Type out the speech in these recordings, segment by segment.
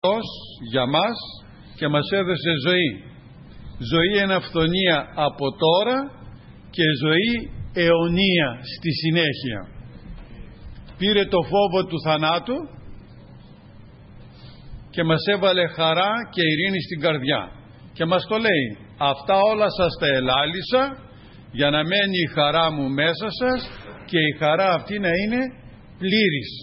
για μας και μας έδωσε ζωή. Ζωή εν αυθονία από τώρα και ζωή αιωνία στη συνέχεια. Πήρε το φόβο του θανάτου και μας έβαλε χαρά και ειρήνη στην καρδιά. Και μας το λέει: αυτά όλα σας τα ελάλησα για να μένει η χαρά μου μέσα σας και η χαρά αυτή να είναι πλήρης.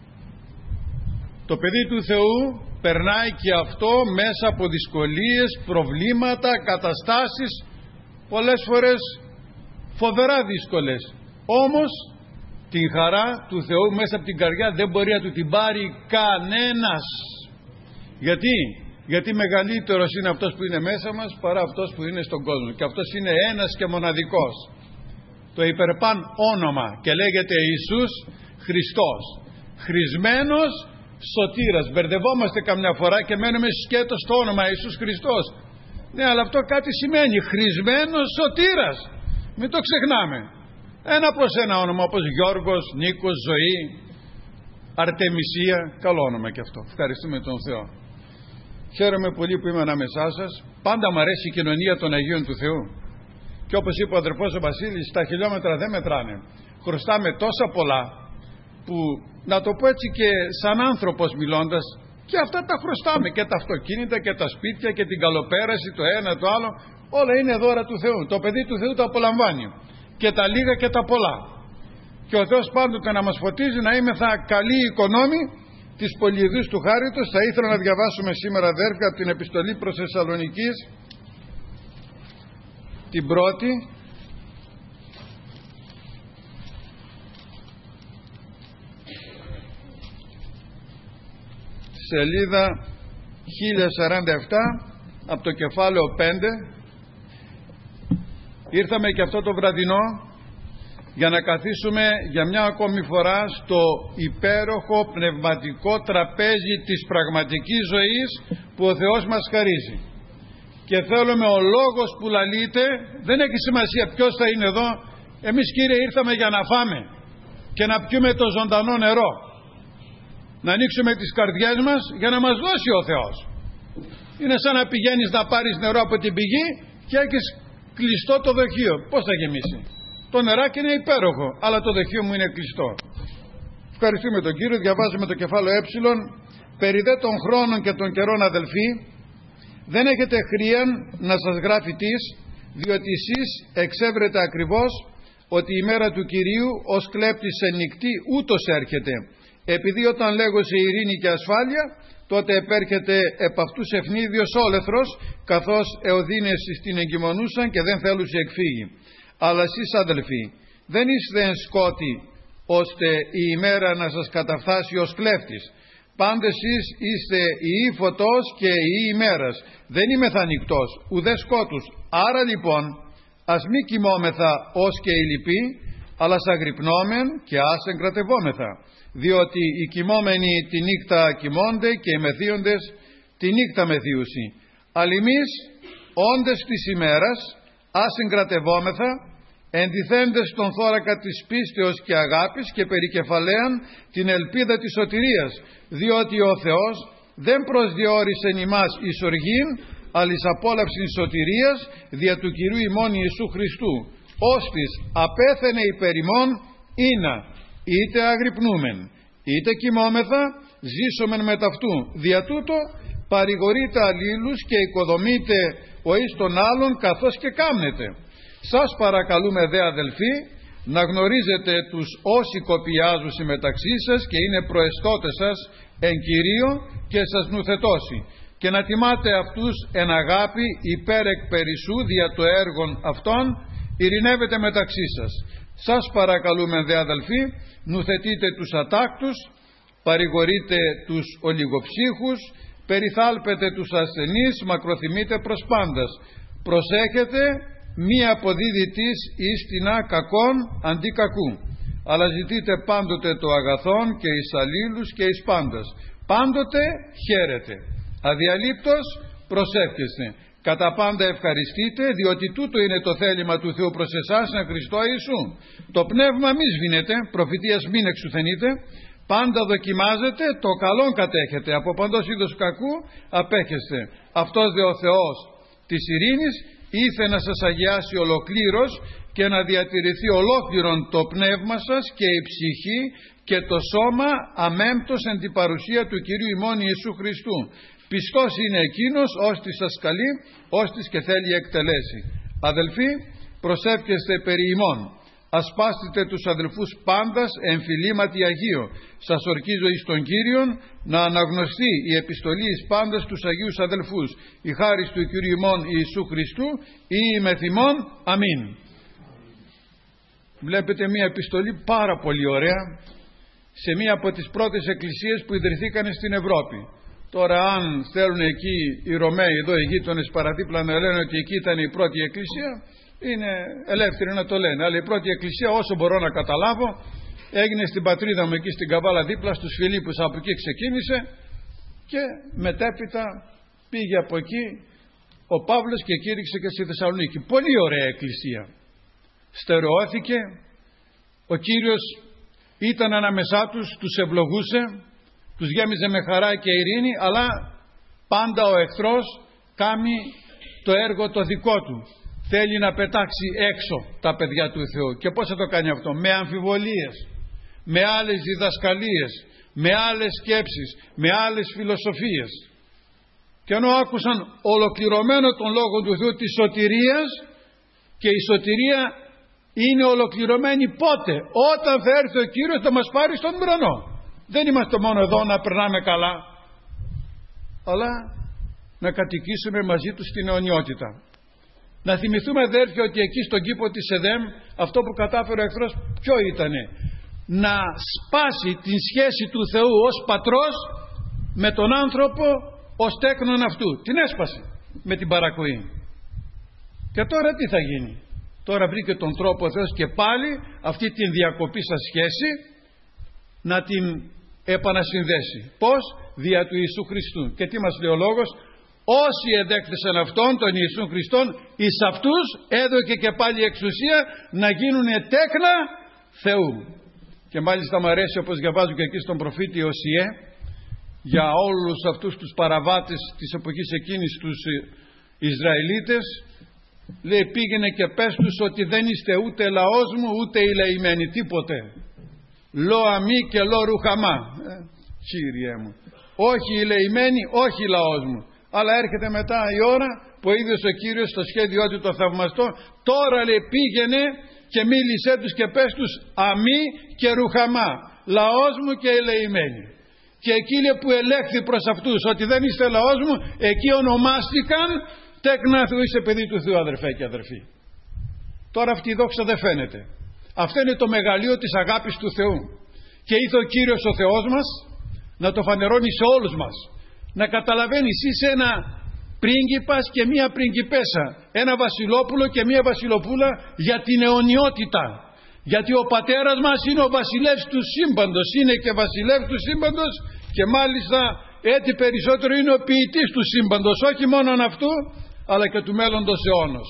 Το παιδί του Θεού περνάει και αυτό μέσα από δυσκολίες, προβλήματα, καταστάσεις, πολλές φορές φοβερά δύσκολες. Όμως την χαρά του Θεού μέσα από την καρδιά δεν μπορεί να του την πάρει κανένας. Γιατί μεγαλύτερος είναι αυτός που είναι μέσα μας παρά αυτός που είναι στον κόσμο. Και αυτός είναι ένας και μοναδικός. Το υπερπάν όνομα και λέγεται Ιησούς Χριστός. Χρησμένος σωτήρας. Μπερδευόμαστε καμιά φορά και μένουμε σκέτος στο όνομα Ιησούς Χριστός. Ναι, αλλά αυτό κάτι σημαίνει. Χρησμένος σωτήρας. Μην το ξεχνάμε. Ένα προς ένα όνομα, όπως Γιώργος, Νίκος, Ζωή, Αρτεμισία. Καλό όνομα και αυτό. Ευχαριστούμε τον Θεό. Χαίρομαι πολύ που είμαι ανάμεσά σας. Πάντα μου αρέσει η κοινωνία των Αγίων του Θεού. Και όπως είπε ο αδερφός ο Βασίλης, τα χιλιόμετρα δεν μετράνε. Χρωστάμε τόσα πολλά που, να το πω έτσι και σαν άνθρωπος μιλώντας, και αυτά τα χρωστάμε, και τα αυτοκίνητα και τα σπίτια και την καλοπέραση, το ένα το άλλο, όλα είναι δώρα του Θεού. Το παιδί του Θεού το απολαμβάνει, και τα λίγα και τα πολλά. Και ο Θεός πάντοτε να μας φωτίζει να είμεθα καλοί οικονόμοι της πολυειδούς του χάριτος. Θα ήθελα να διαβάσουμε σήμερα, αδέρφια, από την επιστολή προς Θεσσαλονικείς, την πρώτη, σελίδα 1047, από το κεφάλαιο 5. Ήρθαμε και αυτό το βραδινό για να καθίσουμε για μια ακόμη φορά στο υπέροχο πνευματικό τραπέζι της πραγματικής ζωής που ο Θεός μας χαρίζει. Και θέλουμε ο λόγος που λαλείται, δεν έχει σημασία ποιος θα είναι εδώ. Εμείς, Κύριε, ήρθαμε για να φάμε και να πιούμε το ζωντανό νερό, να ανοίξουμε τις καρδιές μας για να μας δώσει ο Θεός. Είναι σαν να πηγαίνεις να πάρεις νερό από την πηγή και έχεις κλειστό το δοχείο. Πώς θα γεμίσει? Το νεράκι είναι υπέροχο, αλλά το δοχείο μου είναι κλειστό. Ευχαριστούμε τον Κύριο. Διαβάζουμε το κεφάλαιο Ε. Περί δε των χρόνων και των καιρών, αδελφοί, δεν έχετε χρείαν να σας γράφει τις, διότι εσείς εξεύρετε ακριβώς ότι η μέρα του Κυρίου ως κλέπτης σε νυχτή ούτως έρχεται. Επειδή όταν λέγωσε ειρήνη και ασφάλεια, τότε επέρχεται επ' αυτούς ευνίδιος όλεθρος, καθώς εωδίνες στην εγκυμονούσαν και δεν θέλουσε εκφύγει. Αλλά εσείς, αδελφοί, δεν είστε εν σκότη, ώστε η ημέρα να σας καταφτάσει ως κλέφτης. Πάντες εσείς είστε η φωτός και η ημέρας. Δεν είμαι νυχτός, ουδέ σκότους. Άρα λοιπόν, ας μη κοιμόμεθα ως και οι λοιποί, αλλά σαγρυπνόμεν και ας εγκρατευόμεθα. Διότι οι κοιμόμενοι τη νύχτα κοιμώνται και οι μεθύοντες τη νύχτα μεθύουσι. Αλλά εμείς, όντες της ημέρας, ας εγκρατευόμεθα, εντιθέντες στον θώρακα της πίστεως και αγάπης και περικεφαλαίαν την ελπίδα της σωτηρίας, διότι ο Θεός δεν προσδιορίσεν ημάς εις οργήν, αλλά εις απόλαυσιν σωτηρίας δια του Κυρίου ημών Ιησού Χριστού, ώστις απέθαινε υπέρ ημών ήνα, είτε αγρυπνούμεν, είτε κοιμόμεθα, ζήσομεν με ταυτού. Δια τούτο παρηγορείτε αλλήλους και οικοδομείτε ο εις τον άλλον καθώς και κάμνετε. Σας παρακαλούμε δε, αδελφοί, να γνωρίζετε τους όσοι κοπιάζουν μεταξύ σας και είναι προεστώτες σας εν Κυρίω και σας νουθετώσει, και να τιμάτε αυτούς εν αγάπη υπέρ εκ περισσού δια το έργον αυτών, ειρηνεύετε μεταξύ σας. Σας παρακαλούμε δε, αδελφοί, νουθετείτε τους ατάκτους, παρηγορείτε τους ολιγοψύχους, περιθάλπετε τους ασθενείς, μακροθυμείτε προς πάντας. Προσέχετε μη αποδίδητης εις τινά κακόν αντί κακού, αλλά ζητείτε πάντοτε το αγαθόν και εις αλλήλους και εις πάντας. Πάντοτε χαίρετε, αδιαλείπτως προσεύχεστε, κατά πάντα ευχαριστείτε, διότι τούτο είναι το θέλημα του Θεού προς εσάς εν Χριστώ Ιησού. Το πνεύμα μη σβήνετε, προφητείας μην εξουθενείτε, Πάντα δοκιμάζετε, το καλόν κατέχετε, από παντός είδους κακού απέχεστε. Αυτός δε ο Θεός της ειρήνης ήθε να σας αγιάσει ολοκλήρως και να διατηρηθεί ολόκληρον το πνεύμα σας και η ψυχή και το σώμα αμέμπτος εν την παρουσία του Κυρίου ημών Ιησού Χριστού. Πιστός είναι εκείνος ώστις σας καλεί, ώστις και θέλει εκτελέσει. Αδελφοί, προσεύχεστε περί ημών. Ασπάστητε τους αδελφούς πάντας εμφυλίματι Αγίου. Σας ορκίζω εις τον Κύριον να αναγνωστεί η επιστολή εις πάντας τους Αγίους αδελφούς. Η χάρις του Κυρίου ημών Ιησού Χριστού ή ημεθ ημών. Αμήν. Βλέπετε μια επιστολή πάρα πολύ ωραία σε μια από τις πρώτες εκκλησίες που ιδρυθήκαν στην Ευρώπη. Τώρα αν θέλουν εκεί οι Ρωμαίοι, εδώ οι γείτονες παραδίπλα, να λένε ότι εκεί ήταν η πρώτη εκκλησία, είναι ελεύθεροι να το λένε. Αλλά η πρώτη εκκλησία, όσο μπορώ να καταλάβω, έγινε στην πατρίδα μου εκεί στην Καβάλα δίπλα στους Φιλίππους. Από εκεί ξεκίνησε και μετέπειτα πήγε από εκεί ο Παύλος και κήρυξε και στη Θεσσαλονίκη. Πολύ ωραία εκκλησία. Στερεώθηκε, ο Κύριος ήταν ανάμεσά τους, τους ευλογούσε, τους γέμιζε με χαρά και ειρήνη, αλλά πάντα ο εχθρός κάνει το έργο το δικό του. Θέλει να πετάξει έξω τα παιδιά του Θεού. Και πώς θα το κάνει αυτό? Με αμφιβολίες, με άλλες διδασκαλίες, με άλλες σκέψεις, με άλλες φιλοσοφίες. Και ενώ άκουσαν ολοκληρωμένο τον Λόγο του Θεού της σωτηρίας, και η σωτηρία είναι ολοκληρωμένη πότε? Όταν θα έρθει ο Κύριος θα μας πάρει στον ουρανό. Δεν είμαστε μόνο εδώ να περνάμε καλά, αλλά να κατοικήσουμε μαζί του στην αιωνιότητα. Να θυμηθούμε, αδέρφια, ότι εκεί στον κήπο της Εδέμ αυτό που κατάφερε ο εχθρός ποιο ήτανε? Να σπάσει την σχέση του Θεού ως πατρός με τον άνθρωπο ως τέκνον αυτού. Την έσπασε με την παρακοή. Και τώρα τι θα γίνει? Τώρα βρήκε τον τρόπο ο Θεός και πάλι αυτή την διακοπή σας σχέση να την επανασυνδέσει. Πώς? Δια του Ιησού Χριστού. Και τι μας λέει ο λόγος? Όσοι εδέχθησαν αυτόν τον Ιησού Χριστόν, εις αυτούς έδωκε και πάλι εξουσία να γίνουν τέκνα Θεού. Και μάλιστα μου αρέσει, όπως διαβάζω και εκεί στον προφήτη Οσιέ, για όλους αυτούς τους παραβάτες της εποχής εκείνης, τους Ισραηλίτες, λέει, πήγαινε και πες τους ότι δεν είστε ούτε λαός μου ούτε ηλεημένοι, τίποτε. Λο αμή και λο ρουχαμά. Κύριε μου, όχι ηλεημένοι, όχι λαός μου. Αλλά έρχεται μετά η ώρα που ο ίδιος ο Κύριος στο σχέδιό του το θαυμαστό, τώρα λέει πήγαινε και μίλησέ τους και πες τους αμή και ρουχαμά, λαός μου και ελεημένοι. Και εκεί λέει που ελέγχθη προς αυτούς ότι δεν είστε λαός μου, εκεί ονομάστηκαν τέκνα Θεού. Είσαι παιδί του Θεού, αδερφέ και αδερφοί. Τώρα αυτή η δόξα δεν φαίνεται. Αυτό είναι το μεγαλείο της αγάπης του Θεού. Και ήρθε ο Κύριος ο Θεός μας να το φανερώνει σε όλους μας. Να καταλαβαίνεις, είσαι ένα πρίγκιπας και μία πριγκιπέσα, ένα βασιλόπουλο και μία βασιλοπούλα για την αιωνιότητα. Γιατί ο πατέρας μας είναι ο βασιλεύς του σύμπαντος, είναι και βασιλεύς του σύμπαντος και μάλιστα έτσι περισσότερο είναι ο ποιητής του σύμπαντος, όχι μόνον αυτού αλλά και του μέλλοντος αιώνος.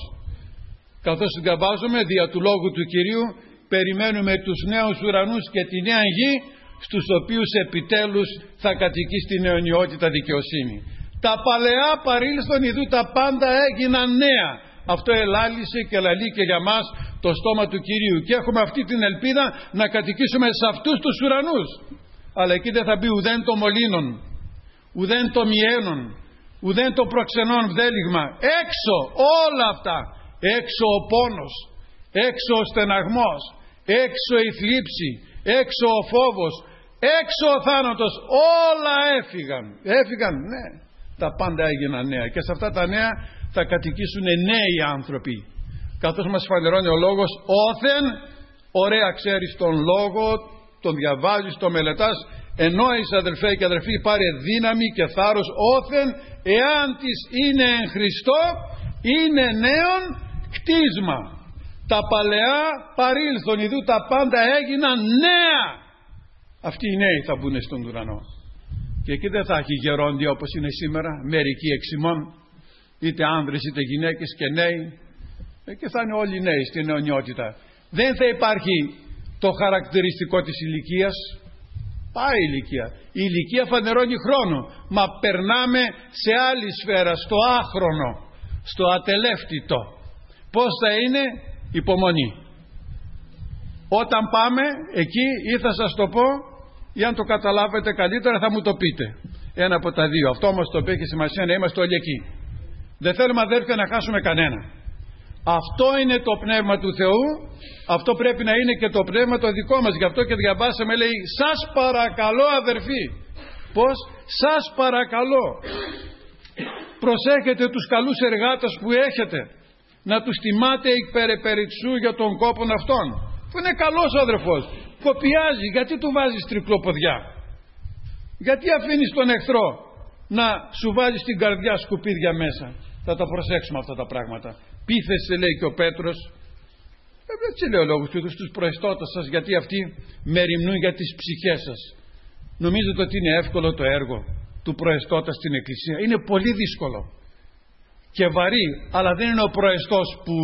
Καθώς συγκαμπάζουμε δια του λόγου του Κυρίου, περιμένουμε τους νέους ουρανούς και τη νέα γη, στους οποίους επιτέλους θα κατοικεί στην αιωνιότητα δικαιοσύνη. Τα παλαιά παρήλθον, ιδού τα πάντα έγιναν νέα. Αυτό ελάλησε και λαλεί και για μας το στόμα του Κυρίου. Και έχουμε αυτή την ελπίδα να κατοικήσουμε σε αυτούς τους ουρανούς. Αλλά εκεί δεν θα μπει ουδέν το μολύνον, ουδέν το μιένον, ουδέν το προξενών βδέλιγμα. Έξω όλα αυτά. Έξω ο πόνος, έξω ο στεναγμός, έξω η θλίψη, έξω ο φόβος, έξω ο θάνατος. Όλα έφυγαν. Έφυγαν, ναι. Τα πάντα έγιναν νέα. Και σε αυτά τα νέα θα κατοικήσουν νέοι άνθρωποι. Καθώς μας φανερώνει ο λόγος, όθεν, ωραία ξέρεις τον λόγο, τον διαβάζεις, τον μελετάς, εννοείς αδελφέ και αδελφοί, πάρε δύναμη και θάρρος, όθεν, εάν της είναι εν Χριστώ, είναι νέον κτίσμα. Τα παλαιά παρήλθον, ιδού τα πάντα έγιναν νέα. Αυτοί οι νέοι θα μπουν στον ουρανό. Και εκεί δεν θα έχει γερόντια όπως είναι σήμερα, μερικοί εξημών, είτε άνδρες είτε γυναίκες και νέοι. Και θα είναι όλοι νέοι στην αιωνιότητα. Δεν θα υπάρχει το χαρακτηριστικό της ηλικίας. Πάει η ηλικία. Η ηλικία φανερώνει χρόνο. Μα περνάμε σε άλλη σφαίρα, στο άχρονο, στο ατελεύτητο. Πώς θα είναι? Υπομονή. Όταν πάμε εκεί, ή θα σας το πω, ή αν το καταλάβετε καλύτερα θα μου το πείτε. Ένα από τα δύο. Αυτό όμως το οποίο έχει σημασία να είμαστε όλοι εκεί. Δεν θέλουμε, αδέρφια, να χάσουμε κανένα. Αυτό είναι το πνεύμα του Θεού. Αυτό πρέπει να είναι και το πνεύμα το δικό μας. Γι' αυτό και διαβάσαμε, λέει, σας παρακαλώ αδερφοί. Πώς? Σας παρακαλώ. Προσέχετε τους καλούς εργάτες που έχετε. Να τους τιμάτε υπερεπεριξού για τον κόπον αυτών. Που είναι καλός ο αδερφός. Κοπιάζει. Γιατί του βάζεις τρικλοποδιά? Γιατί αφήνεις τον εχθρό να σου βάζει στην καρδιά σκουπίδια μέσα? Θα τα προσέξουμε αυτά τα πράγματα. Πείθεστε, λέει και ο Πέτρος, έτσι λέει ο λόγος του, στους προεστώτες σας, γιατί αυτοί μεριμνούν για τις ψυχές σας. Νομίζετε ότι είναι εύκολο το έργο του προεστώτα στην Εκκλησία? Είναι πολύ δύσκολο και βαρύ, αλλά δεν είναι ο προεστός που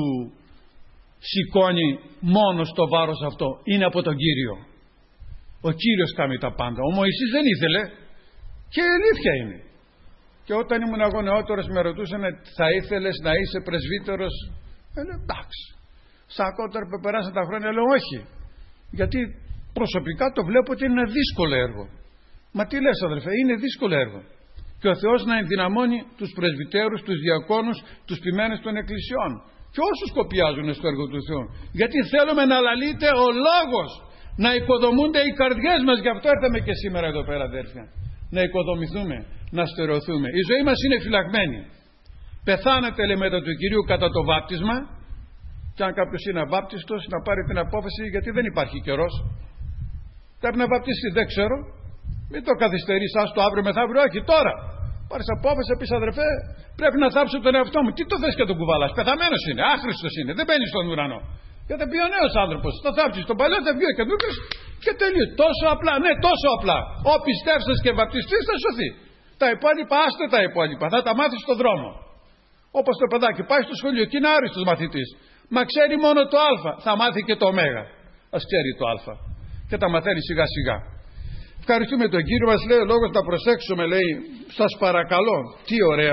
σηκώνει μόνο το βάρος αυτό. Είναι από τον Κύριο. Ο Κύριος κάνει τα πάντα. Ο Μωυσής δεν ήθελε, και η αλήθεια είναι. Και όταν ήμουν εγώ νεότερος με ρωτούσαν, θα ήθελες να είσαι πρεσβύτερος? Λέω εντάξει. Σακότερα που περάσαν τα χρόνια, λέω όχι. Γιατί προσωπικά το βλέπω ότι είναι ένα δύσκολο έργο. Μα τι λες, αδελφέ? Είναι δύσκολο έργο. Και ο Θεός να ενδυναμώνει τους πρεσβυτέρους, τους διακόνους, τους ποιμένες των εκκλησιών και όσους κοπιάζουν στο έργο του Θεού. Γιατί θέλουμε να λαλείται ο λόγος, να οικοδομούνται οι καρδιές μας. Γι' αυτό έρθαμε και σήμερα εδώ πέρα, αδέρφια. Να οικοδομηθούμε, να στερεωθούμε. Η ζωή μας είναι φυλαγμένη. Πεθάνετε, λέει, μετά του Κυρίου κατά το βάπτισμα. Και αν κάποιος είναι αβάπτιστος, να πάρει την απόφαση, γιατί δεν υπάρχει καιρός. Πρέπει να βαπτιστεί, δεν ξέρω. Μην το καθυστερείς, ας το αύριο μεθαύριο, όχι τώρα. Πάρεις απόφαση, πεις, αδερφέ, πρέπει να θάψω τον εαυτό μου. Τι το θες και τον κουβαλάς? Πεθαμένος είναι, άχρηστος είναι, δεν μπαίνει στον ουρανό. Γιατί πει ο νέος άνθρωπος, θα θάψεις τον παλιό, θα βγει ο καινούργιος και τελείως. Τόσο απλά, ναι, τόσο απλά. Ο πιστεύσας και βαπτιστής θα σωθεί. Τα υπόλοιπα, άστε τα υπόλοιπα, θα τα μάθεις στον δρόμο. Όπως το παιδάκι πάει στο σχολείο και είναι άριστος μαθητής. Μα ξέρει μόνο το α, θα μάθει και το ω. Ας ξέρει το α και τα μαθαίνει σιγά σιγά. Ευχαριστούμε τον Κύριο μας, λέει ο λόγος, να προσέξουμε, λέει, σας παρακαλώ. Τι ωραία.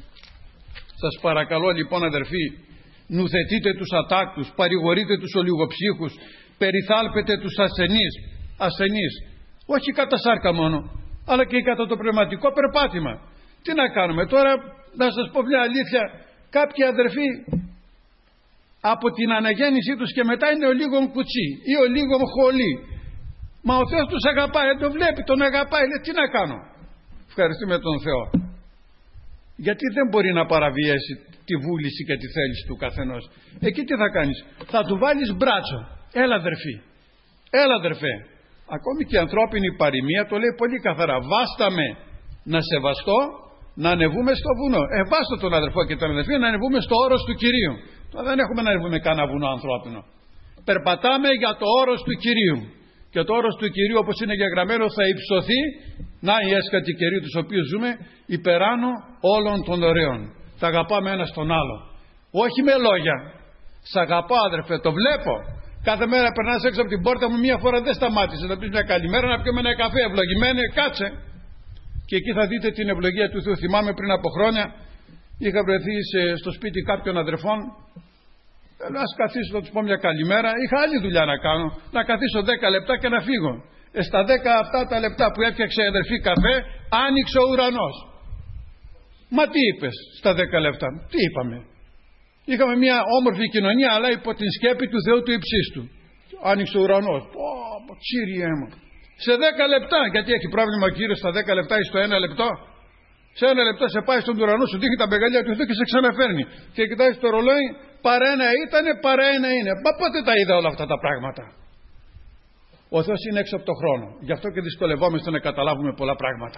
Σας παρακαλώ λοιπόν, αδερφοί, νουθετείτε τους ατάκτους, παρηγορείτε τους ολιγοψύχους, περιθάλπετε τους ασθενείς, όχι κατά σάρκα μόνο, αλλά και κατά το πνευματικό περπάτημα. Τι να κάνουμε τώρα? Να σας πω μια αλήθεια, κάποιοι αδερφοί από την αναγέννησή τους και μετά είναι ο λίγον κουτσί ή ο λίγον χολί. Μα ο Θεός τους αγαπάει, το βλέπει, τον αγαπάει, λέει, τι να κάνω? Ευχαριστούμε τον Θεό. Γιατί δεν μπορεί να παραβιέσει τη βούληση και τη θέληση του καθενός. Εκεί τι θα κάνεις? Θα του βάλεις μπράτσο. Έλα αδερφή, έλα αδερφέ. Ακόμη και η ανθρώπινη παροιμία το λέει πολύ καθαρά. Βάστα με να σεβαστώ, να ανεβούμε στο βουνό. Βάστα τον αδερφό και τον αδερφή να ανεβούμε στο όρος του Κυρίου. Τώρα δεν έχουμε να ανεβούμε κανένα βουνό ανθρώπινο. Περπατάμε για το όρος του Κυρίου. Και το όρος του Κυρίου, όπως είναι γεγραμμένο, θα υψωθεί. Να οι έσκατοι καιροί τους οποίους ζούμε, υπεράνω όλων των ωραίων. Θα αγαπάμε ένας τον άλλο. Όχι με λόγια. Σ' αγαπάω αδερφέ, το βλέπω. Κάθε μέρα περνάς έξω από την πόρτα μου, μία φορά δεν σταμάτησε να πεις μια καλημέρα, να πιούμε ένα καφέ. Ευλογημένε, κάτσε. Και εκεί θα δείτε την ευλογία του Θεού. Θυμάμαι πριν από χρόνια, είχα βρεθεί στο σπίτι κάποιων αδερφών. Ας καθίσω να τους πω μια καλημέρα. Είχα άλλη δουλειά να κάνω. Να καθίσω 10 λεπτά και να φύγω. Στα 10 αυτά τα λεπτά που έφτιαξε η αδερφή καφέ, άνοιξε ο ουρανός. Μα τι είπες στα 10 λεπτά? Τι είπαμε? Είχαμε μια όμορφη κοινωνία, αλλά υπό την σκέπη του Θεού του υψίστου. Άνοιξε ο ουρανός. Κύριε μου. Σε 10 λεπτά, γιατί έχει πρόβλημα ο Κύριος στα 10 λεπτά ή στο 1 λεπτό? Σε 1 λεπτό σε πάει στον ουρανό, σου δείχνει τα μεγαλεία του Θεού και σε ξαναφέρνει. Και κοιτάζει το ρολόι, παρά ένα ήτανε, παρά ένα είναι. Μα πότε τα είδα όλα αυτά τα πράγματα? Ο Θεός είναι έξω από το χρόνο. Γι' αυτό και δυσκολευόμαστε να καταλάβουμε πολλά πράγματα.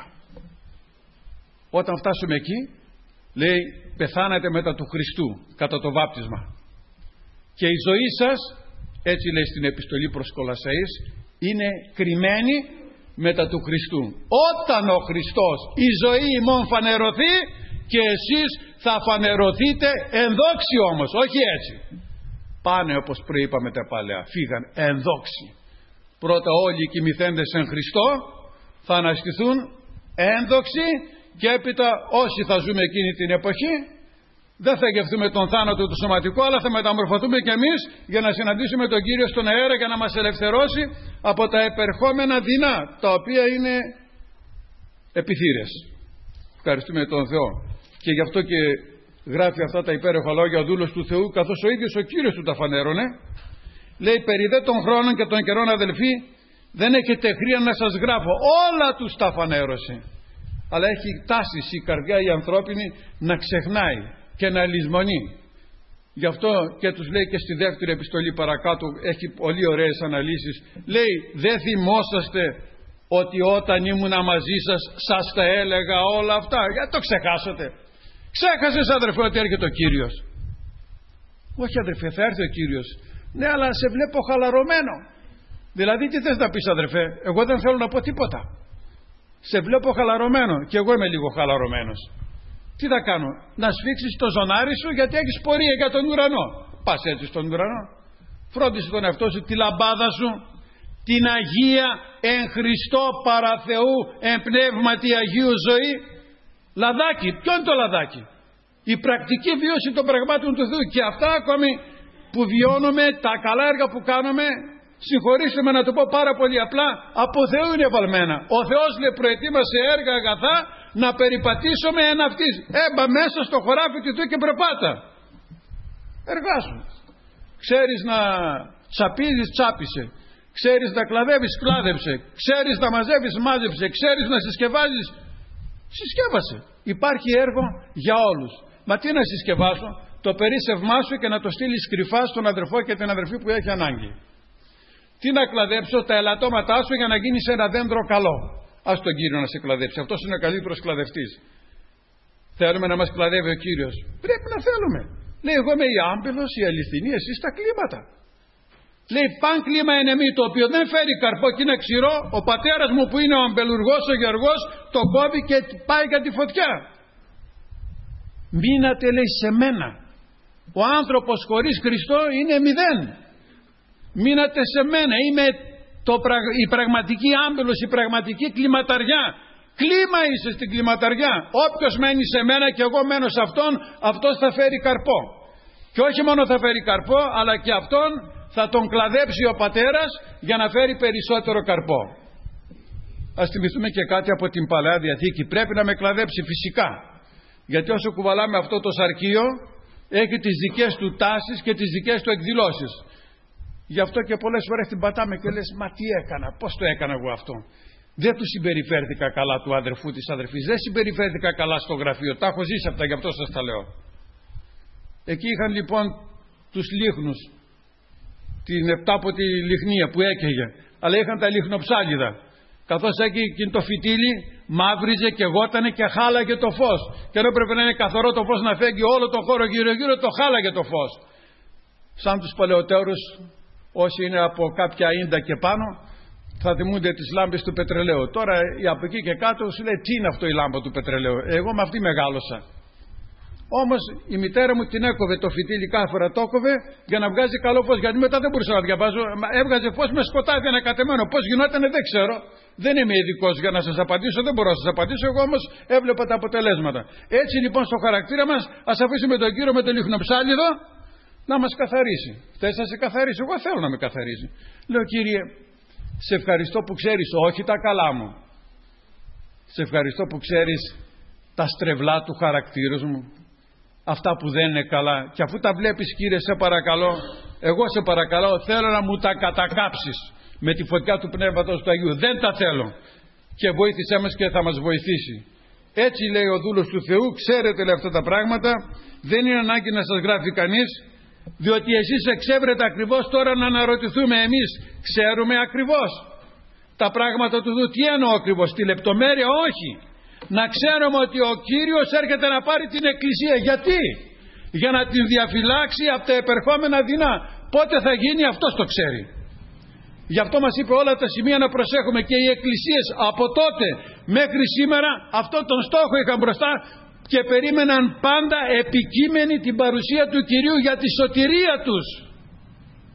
Όταν φτάσουμε εκεί, λέει, πεθάνετε μετά του Χριστού, κατά το βάπτισμα. Και η ζωή σας, έτσι λέει στην επιστολή προς Κολασσαείς, είναι κρυμμένη μετά του Χριστού. Όταν ο Χριστός η ζωή ημών φανερωθεί, και εσείς θα φανερωθείτε ενδόξοι όμως, όχι έτσι. Πάνε όπως προείπαμε τα παλαιά, φύγαν ενδόξοι. Πρώτα όλοι οι κοιμηθέντες εν Χριστώ θα αναστηθούν ένδοξοι και έπειτα όσοι θα ζούμε εκείνη την εποχή δεν θα γευτούμε τον θάνατο του σωματικού, αλλά θα μεταμορφωθούμε κι εμείς για να συναντήσουμε τον Κύριο στον αέρα για να μας ελευθερώσει από τα επερχόμενα δεινά, τα οποία είναι επιθύρες. Ευχαριστούμε τον Θεό. Και γι' αυτό και γράφει αυτά τα υπέροχα λόγια ο δούλος του Θεού, καθώς ο ίδιος ο Κύριος του τα φανέρωνε. Λέει: περί δε των χρόνων και των καιρών, αδελφοί, δεν έχετε χρία να σας γράφω, όλα τους τα φανέρωσε. Αλλά έχει τάση η καρδιά η ανθρώπινη να ξεχνάει και να λησμονεί. Γι' αυτό και τους λέει και στη δεύτερη επιστολή παρακάτω, έχει πολύ ωραίες αναλύσεις. Λέει: δεν θυμόσαστε ότι όταν ήμουνα μαζί σας τα έλεγα όλα αυτά? Γιατί το ξεχάσατε? Ξέχασες, αδερφέ, ότι έρχεται ο Κύριος? Όχι, αδερφέ, θα έρθει ο Κύριος. Ναι, αλλά σε βλέπω χαλαρωμένο. Δηλαδή τι θες να πεις, αδερφέ? Εγώ δεν θέλω να πω τίποτα. Σε βλέπω χαλαρωμένο και εγώ είμαι λίγο χαλαρωμένος. Τι θα κάνω? Να σφίξεις το ζωνάρι σου γιατί έχεις πορεία για τον ουρανό. Πας έτσι στον ουρανό. Φρόντισε τον εαυτό σου, τη λαμπάδα σου, την Αγία εν Χριστώ παρά Θεού εν πνεύματι Αγίου ζωή. Λαδάκι. Ποιο είναι το λαδάκι? Η πρακτική βίωση των πραγμάτων του Θεού. Και αυτά ακόμη που βιώνουμε, τα καλά έργα που κάνουμε, συγχωρήστε με να το πω πάρα πολύ απλά, από Θεού είναι βαλμένα. Ο Θεός λέει: προετοίμασε έργα αγαθά να περιπατήσουμε εν αυτής. Έμπα μέσα στο χωράφι του και προπάτα. Εργάσου. Ξέρεις να τσαπίζεις, τσάπισε. Ξέρεις να κλαδεύεις, κλάδεψε. Ξέρεις να μαζεύεις, μάζεψε. Ξέρεις να συσκευάζεις, συσκεύασε. Υπάρχει έργο για όλους. Μα τι να συσκευάσω? Το περίσσευμά σου και να το στείλεις κρυφά στον αδερφό και την αδερφή που έχει ανάγκη. Τι να κλαδέψω? Τα ελαττώματά σου για να γίνεις ένα δέντρο καλό. Ας τον Κύριο να σε κλαδέψει. Αυτός είναι ο καλύτερος κλαδευτής. Θέλουμε να μας κλαδεύει ο Κύριος? Πρέπει να θέλουμε. Λέει: εγώ είμαι η άμπελος, η αληθινή, εσείς τα κλίματα. Λέει: παν κλίμα είναι μη, το οποίο δεν φέρει καρπό και είναι ξηρό, ο πατέρας μου που είναι ο αμπελουργός, ο γεωργός, το κόβει και πάει για τη φωτιά. Μείνατε, λέει, σε μένα. Ο άνθρωπος χωρίς Χριστό είναι μηδέν. Μείνατε σε μένα. Είμαι η πραγματική άμπελος, η πραγματική κλιματαριά. Κλίμα είσαι στην κλιματαριά. Όποιος μένει σε μένα και εγώ μένω σε αυτόν, αυτός θα φέρει καρπό. Και όχι μόνο θα φέρει καρπό, αλλά και αυτόν θα τον κλαδέψει ο πατέρας για να φέρει περισσότερο καρπό. Ας θυμηθούμε και κάτι από την Παλαιά Διαθήκη. Πρέπει να με κλαδέψει φυσικά. Γιατί όσο κουβαλάμε αυτό το σαρκείο, έχει τις δικές του τάσεις και τις δικές του εκδηλώσεις. Γι' αυτό και πολλές φορές την πατάμε και λες: μα τι έκανα, πώς το έκανα εγώ αυτό? Δεν του συμπεριφέρθηκα καλά του αδερφού, της αδερφής. Δεν συμπεριφέρθηκα καλά στο γραφείο. Τα έχω ζήσει αυτά, γι' αυτό σας τα λέω. Εκεί είχαν λοιπόν τους λίχνους, την επτάποτη λιχνία που έκαιγε, αλλά είχαν τα λιχνοψάλιδα. Καθώς έκαιγε το φυτίλι, μαύριζε και γότανε και χάλαγε το φως. Και ενώ πρέπει να είναι καθαρό το φως να φέγγει όλο τον χώρο γύρω-γύρω, το χάλαγε το φως. Σαν τους παλαιοτέρους, όσοι είναι από κάποια ίντα και πάνω, θα θυμούνται τις λάμπες του πετρελαίου. Τώρα από εκεί και κάτω σου λέει: τι είναι αυτό η λάμπα του πετρελαίου? Εγώ με αυτή μεγάλωσα. Όμως η μητέρα μου την έκοβε το φυτίλι, κάθε φορά το έκοβε για να βγάζει καλό φως. Γιατί μετά δεν μπορούσα να διαβάζω. Έβγαζε φως με σκοτάδι ανακατεμένο. Πώς γινότανε δεν ξέρω. Δεν είμαι ειδικός για να σας απαντήσω, δεν μπορώ να σας απαντήσω. Εγώ όμως έβλεπα τα αποτελέσματα. Έτσι λοιπόν στο χαρακτήρα μας, ας αφήσουμε τον Κύριο με το λιχνοψάλιδο να μας καθαρίσει. Θες να σε καθαρίσει? Εγώ θέλω να με καθαρίσει. Λέω: Κύριε, σε ευχαριστώ που ξέρεις όχι τα καλά μου. Σε ευχαριστώ που ξέρεις τα στρεβλά του χαρακτήρου μου. Αυτά που δεν είναι καλά. Και αφού τα βλέπεις, Κύριε, σε παρακαλώ, εγώ σε παρακαλώ, θέλω να μου τα κατακάψεις με τη φωτιά του Πνεύματος του Αγίου. Δεν τα θέλω. Και βοήθησέ μας και θα μας βοηθήσει. Έτσι λέει ο δούλος του Θεού. Ξέρετε, λέει, αυτά τα πράγματα. Δεν είναι ανάγκη να σας γράφει κανείς, διότι εσείς εξέβρετε ακριβώς. Τώρα να αναρωτηθούμε εμείς, ξέρουμε ακριβώς τα πράγματα του Θεού? Τι εννοώ ακριβώς? Τη λεπτομέρεια? Όχι. Να ξέρουμε ότι ο Κύριος έρχεται να πάρει την Εκκλησία. Γιατί? Για να την διαφυλάξει από τα επερχόμενα δεινά. Πότε θα γίνει? Αυτός το ξέρει. Γι' αυτό μας είπε όλα τα σημεία να προσέχουμε. Και οι εκκλησίες από τότε μέχρι σήμερα αυτόν τον στόχο είχαν μπροστά και περίμεναν πάντα επικείμενη την παρουσία του Κυρίου για τη σωτηρία τους,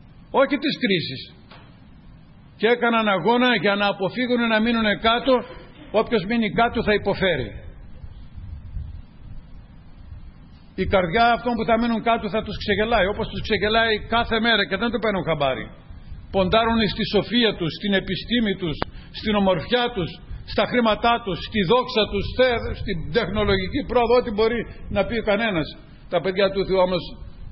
όχι της κρίσης. Και έκαναν αγώνα για να αποφύγουν να μείνουν κάτω όποιος μείνει κάτω θα υποφέρει. Η καρδιά αυτών που θα μείνουν κάτω θα τους ξεγελάει, όπως τους ξεγελάει κάθε μέρα και δεν το παίρνουν χαμπάρι. Ποντάρουν στη σοφία τους, στην επιστήμη τους, στην ομορφιά τους, στα χρήματά τους, στη δόξα τους, στην τεχνολογική πρόοδο, ό,τι μπορεί να πει κανένας. Τα παιδιά του Θεού όμως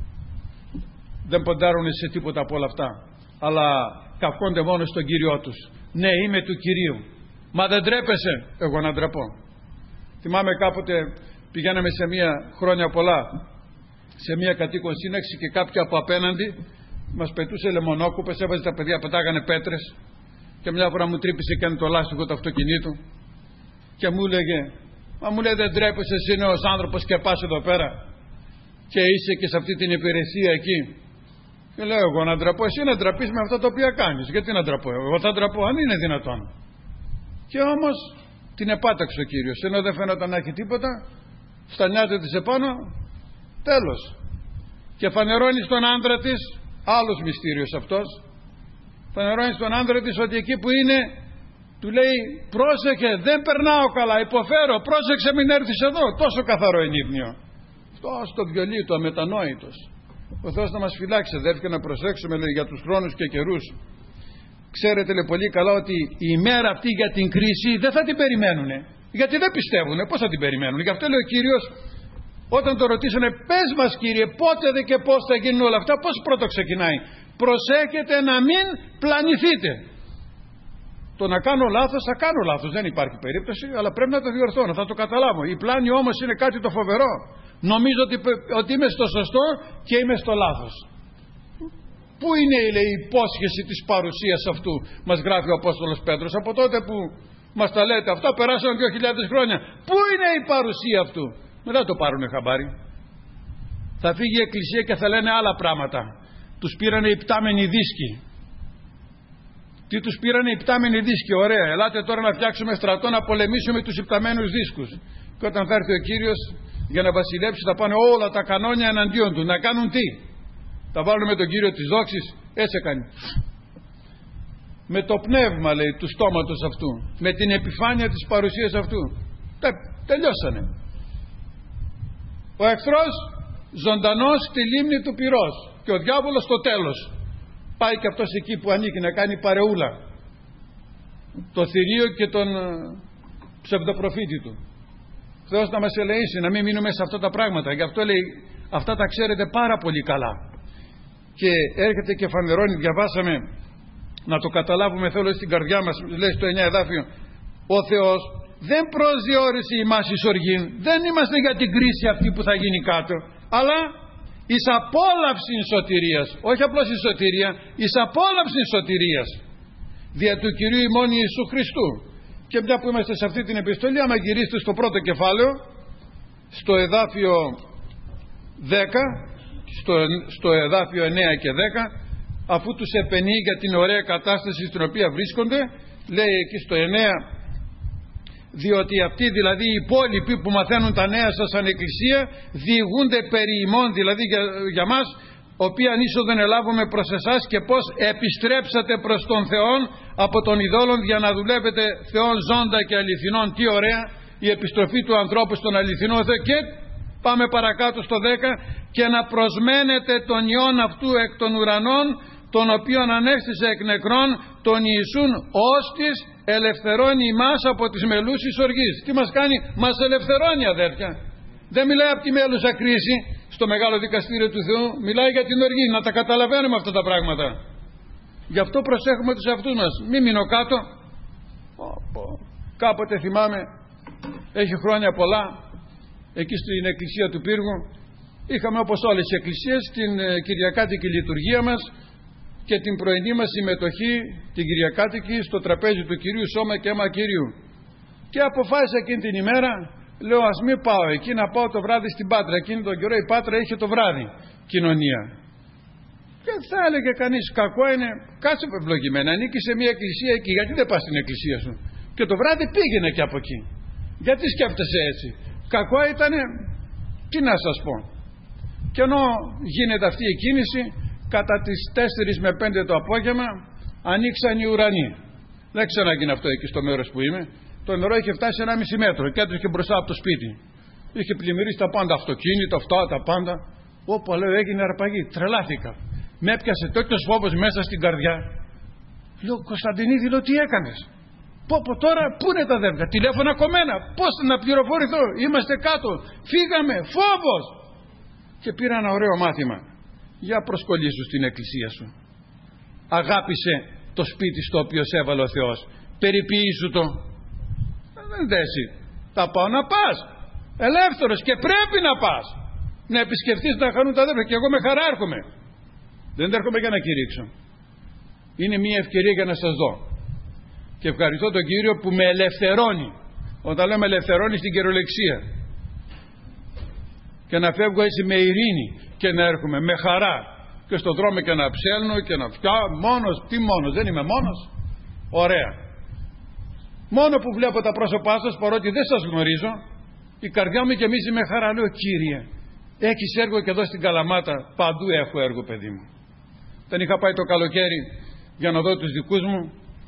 δεν ποντάρουν σε τίποτα από όλα αυτά, αλλά καυκώνται μόνο στον Κύριό τους. Ναι, είμαι του Κυρίου. Μα δεν τρέπεσαι? Εγώ να ντραπώ. Θυμάμαι κάποτε πηγαίναμε σε μια, χρόνια πολλά, σε μια κατοίκον σύναξη και κάποια από απέναντι μας πετούσε λεμονόκουπες, έβαζε τα παιδιά, πετάγανε πέτρες και μια φορά μου τρύπησε και το λάστιχο του αυτοκινήτου και μου έλεγε, μα μου λέει, δεν τρέπεσαι εσύ νέος άνθρωπος και πας εδώ πέρα και είσαι και σε αυτή την υπηρεσία εκεί? Και λέω, εγώ να ντραπώ? Εσύ να ντραπείς με αυτά τα οποία κάνεις. Γιατί να ντραπώ? Εγώ θα ντραπώ αν είναι δυνατόν. Και όμως την επάταξε ο Κύριος, ενώ δεν φαίνονταν να έχει τίποτα, στα νιάτα της επάνω, τέλος. Και φανερώνει στον άντρα της, άλλος μυστήριος αυτός, φανερώνει στον άντρα της ότι εκεί που είναι, του λέει, πρόσεχε, δεν περνάω καλά, υποφέρω, πρόσεξε μην έρθεις εδώ, τόσο καθαρό ενύπνιο. Αυτό στο βιολί του αμετανόητος. Ο Θεός να μας φυλάξει, αδέρφια, να προσέξουμε, λέει, για τους χρόνους και καιρούς. Ξέρετε, λέει, πολύ καλά ότι η μέρα αυτή για την κρίση δεν θα την περιμένουνε, γιατί δεν πιστεύουνε. Πώς θα την περιμένουν? Γι' αυτό λέει ο Κύριος, όταν το ρωτήσανε, πες μας Κύριε, πότε δε και πώς θα γίνουν όλα αυτά, πώς πρώτο ξεκινάει? Προσέχετε να μην πλανηθείτε. Το να κάνω λάθος, θα κάνω λάθος, δεν υπάρχει περίπτωση, αλλά πρέπει να το διορθώνω, θα το καταλάβω. Η πλάνη όμως είναι κάτι το φοβερό. Νομίζω ότι είμαι στο σωστό και είμαι στο λάθος. Πού είναι, λέει, η υπόσχεση της παρουσίας αυτού? Μας γράφει ο Απόστολος Πέτρος. Από τότε που μας τα λέτε αυτά περάσαν 2.000 χρόνια. Πού είναι η παρουσία αυτού? Δεν θα το πάρουνε χαμπάρι. Θα φύγει η Εκκλησία και θα λένε άλλα πράγματα. Τους πήρανε οι πτάμενοι δίσκοι. Τι τους πήρανε οι πτάμενοι δίσκοι? Ωραία, ελάτε τώρα να φτιάξουμε στρατό να πολεμήσουμε τους υπταμένους δίσκους. Και όταν θα έρθει ο Κύριος για να βασιλέψει, θα πάνε όλα τα κανόνια εναντίον του. Να κάνουν τι? Θα βάλουν με τον Κύριο της δόξης? Έτσι έκανε. Με το πνεύμα, λέει, του στόματος αυτού, με την επιφάνεια της παρουσίας αυτού. Τελειώσανε. Ο εχθρός ζωντανός στη λίμνη του πυρός και ο διάβολος στο τέλος. Πάει και αυτός εκεί που ανήκει να κάνει παρεούλα, το θηρίο και τον ψευδοπροφήτη του. Θεός να μας ελεήσει να μην μείνουμε σε αυτά τα πράγματα. Γι' αυτό λέει, αυτά τα ξέρετε πάρα πολύ καλά. Και έρχεται και φανερώνει, διαβάσαμε, να το καταλάβουμε, θέλω στην καρδιά μας, λέει στο 9 εδάφιο, ο Θεός δεν προσδιορίσε ημάς εις οργήν, δεν είμαστε για την κρίση αυτή που θα γίνει κάτω, αλλά εις απόλαυση σωτηρίας, όχι απλώς η σωτηρία, εις απόλαυση σωτηρίας, δια του Κυρίου ημών Ιησού Χριστού. Και μια που είμαστε σε αυτή την επιστολή, άμα γυρίσετε στο πρώτο κεφάλαιο, στο εδάφιο 10, στο εδάφιο 9 και 10, αφού τους επενεί για την ωραία κατάσταση στην οποία βρίσκονται, λέει εκεί στο 9, διότι αυτοί, δηλαδή οι υπόλοιποι που μαθαίνουν τα νέα σας σαν εκκλησία, διηγούνται περί ημών, δηλαδή για μας, οποίαν είσοδον ελάβουμε προς εσάς, και πως επιστρέψατε προς τον Θεόν από τον ειδόλων για να δουλεύετε Θεόν ζώντα και αληθινών. Τι ωραία η επιστροφή του ανθρώπου στον αληθινό Θεό. Και πάμε παρακάτω στο 10, και να προσμένετε τον Υιόν αυτού εκ των ουρανών, τον οποίον ανέστησε εκ νεκρών, τον Ιησούν, ώστις ελευθερώνει εμάς από τις μελούσης οργής. Τι μας κάνει? Μας ελευθερώνει, αδέρφια. Δεν μιλάει από τη μέλουσα κρίση στο μεγάλο δικαστήριο του Θεού, μιλάει για την οργή. Να τα καταλαβαίνουμε αυτά τα πράγματα. Γι' αυτό προσέχουμε τους εαυτούς μας. Μην μείνω κάτω. Κάποτε θυμάμαι, έχει χρόνια πολλά, εκεί στην εκκλησία του Πύργου, είχαμε όπως όλες οι εκκλησίες την κυριακάτικη λειτουργία μας και την πρωινή μας συμμετοχή την κυριακάτικη στο τραπέζι του Κυρίου, σώμα και αίμα Κυρίου. Και αποφάσισα εκείνη την ημέρα, λέω, ας μην πάω εκεί, να πάω το βράδυ στην Πάτρα. Εκείνη τον καιρό η Πάτρα είχε το βράδυ κοινωνία. Και θα έλεγε κανείς, κακό είναι, κάτσε ευλογημένα, ανήκει σε μια εκκλησία εκεί, γιατί δεν πας στην εκκλησία σου? Και το βράδυ πήγαινε και από εκεί. Γιατί σκέφτεσαι έτσι? Κακό ήτανε, τι να σας πω. Και ενώ γίνεται αυτή η κίνηση, κατά τις 4 με 5 το απόγευμα ανοίξαν οι ουρανοί. Δεν ξαναγίνει αυτό εκεί στο μέρος που είμαι. το νερό είχε φτάσει 1,5 μέτρο και έτρεχε μπροστά από το σπίτι. Είχε πλημμυρίσει τα πάντα, αυτοκίνητα, αυτά, τα πάντα. Όπου λέω έγινε αρπαγή, τρελάθηκα. Με έπιασε τέτοιος φόβος μέσα στην καρδιά. Λέω, Κωνσταντινίδη, λέω, τι έκανες? Πω τώρα, πού είναι τα αδέρφια? Τηλέφωνα κομμένα. Πώς να πληροφορηθώ? Είμαστε κάτω. Φύγαμε, φόβος. Και πήρα ένα ωραίο μάθημα. Για προσκολήσου στην εκκλησία σου. Αγάπησε το σπίτι στο οποίο σε έβαλε ο Θεός. Περιποιήσου το. Δεν δέσει. Θα πάω να πας. Ελεύθερος, και πρέπει να πας. Να επισκεφτείς να χαρούν τα αδέρφια. Και εγώ με χαρά έρχομαι. Δεν έρχομαι για να κηρύξω. Είναι μια ευκαιρία για να σας δω. Και ευχαριστώ τον Κύριο που με ελευθερώνει. Όταν λέμε ελευθερώνει στην κυριολεξία. Και να φεύγω έτσι με ειρήνη και να έρχομαι με χαρά. Και στον δρόμο και να ψέλνω και να φτιάω. Μόνος, τι μόνος, δεν είμαι μόνος. Ωραία. Μόνο που βλέπω τα πρόσωπά σας, παρότι δεν σας γνωρίζω, η καρδιά μου γεμίζει με χαρά. Λέω, Κύριε, έχεις έργο και εδώ στην Καλαμάτα? Παντού έχω έργο, παιδί μου. Δεν είχα πάει το καλοκαίρι για να δω τους δικούς μου.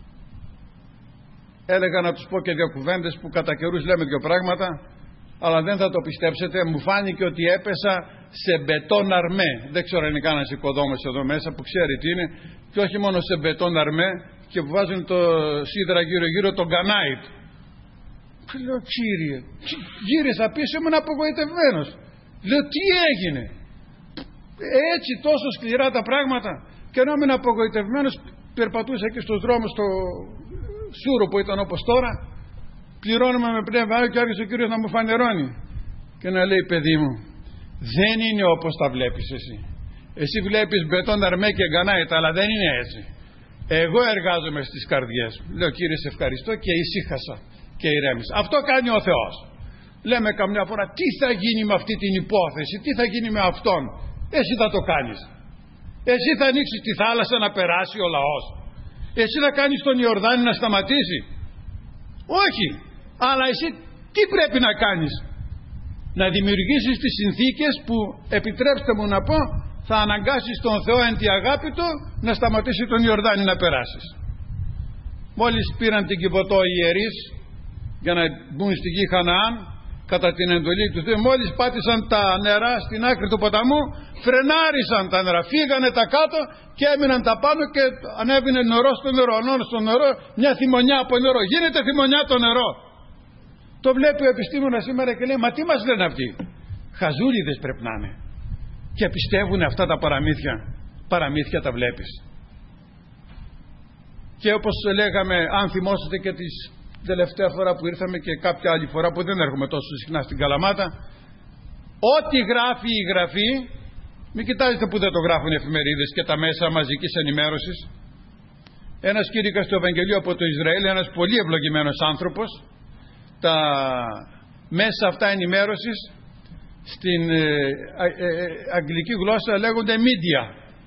Έλεγα να τους πω και δύο κουβέντες που κατά καιρούς λέμε δύο πράγματα, αλλά δεν θα το πιστέψετε. Μου φάνηκε ότι έπεσα σε μπετόν αρμέ. Δεν ξέρω αν είναι κανένας οικοδόμος εδώ μέσα που ξέρει τι είναι. Και όχι μόνο σε μπετόν αρμέ, και που βάζουν το σίδερα γύρω-γύρω, τον γκανάιτ. Λέω, Κύριε, γύρισα πίσω, ήμουν απογοητευμένος. Λέω, τι έγινε? Έτσι τόσο σκληρά τα πράγματα? Και ενώ ήμουν απογοητευμένος, περπατούσα και στους δρόμους στο Σούρο που ήταν όπως τώρα, πληρώνουμε με πνεύμα Άγιο και άρχισε ο Κύριος να μου φανερώνει και να λέει, παιδί μου, δεν είναι όπως τα βλέπεις εσύ. Εσύ βλέπεις μπετόν αρμέ και γκανάιτ, αλλά δεν είναι έτσι. Εγώ εργάζομαι στις καρδιές. Λέω, Κύριε, σε ευχαριστώ, και ησύχασα και ηρέμησα. Αυτό κάνει ο Θεός. Λέμε καμιά φορά, τι θα γίνει με αυτή την υπόθεση, τι θα γίνει με αυτόν? Εσύ θα το κάνεις. Εσύ θα ανοίξεις τη θάλασσα να περάσει ο λαός? Εσύ θα κάνεις τον Ιορδάνη να σταματήσει? Όχι. Αλλά εσύ τι πρέπει να κάνεις? Να δημιουργήσεις τις συνθήκες που, επιτρέψτε μου να πω, θα αναγκάσεις τον Θεό εν τη αγάπη του να σταματήσει τον Ιορδάνη να περάσεις. Μόλις πήραν την Κιβωτό οι ιερείς για να μπουν στη γη Χαναάν κατά την εντολή του Θεού, μόλις πάτησαν τα νερά στην άκρη του ποταμού, φρενάρισαν τα νερά, φύγανε τα κάτω και έμειναν τα πάνω και ανέβαινε νερό στο νερό, ανώνω στο νερό, μια θυμονιά από νερό. Γίνεται θυμονιά το νερό. Το βλέπει ο επιστήμονας σήμερα και λέει, μα τι μας λένε αυτοί? Χαζούλιδες πρέπει να είναι. Και πιστεύουν αυτά τα παραμύθια. Παραμύθια τα βλέπεις. Και όπως λέγαμε, αν θυμόσαστε και τις τελευταία φορά που ήρθαμε και κάποια άλλη φορά που δεν έρχομαι τόσο συχνά στην Καλαμάτα, ό,τι γράφει η Γραφή, μην κοιτάζετε που δεν το γράφουν οι εφημερίδες και τα μέσα μαζικής ενημέρωσης. Ένας κήρυκας του Ευαγγελίου από το Ισραήλ, ένας πολύ ευλογημένος άνθρωπος, τα μέσα αυτά ενημέρωσης στην αγγλική γλώσσα λέγονται media,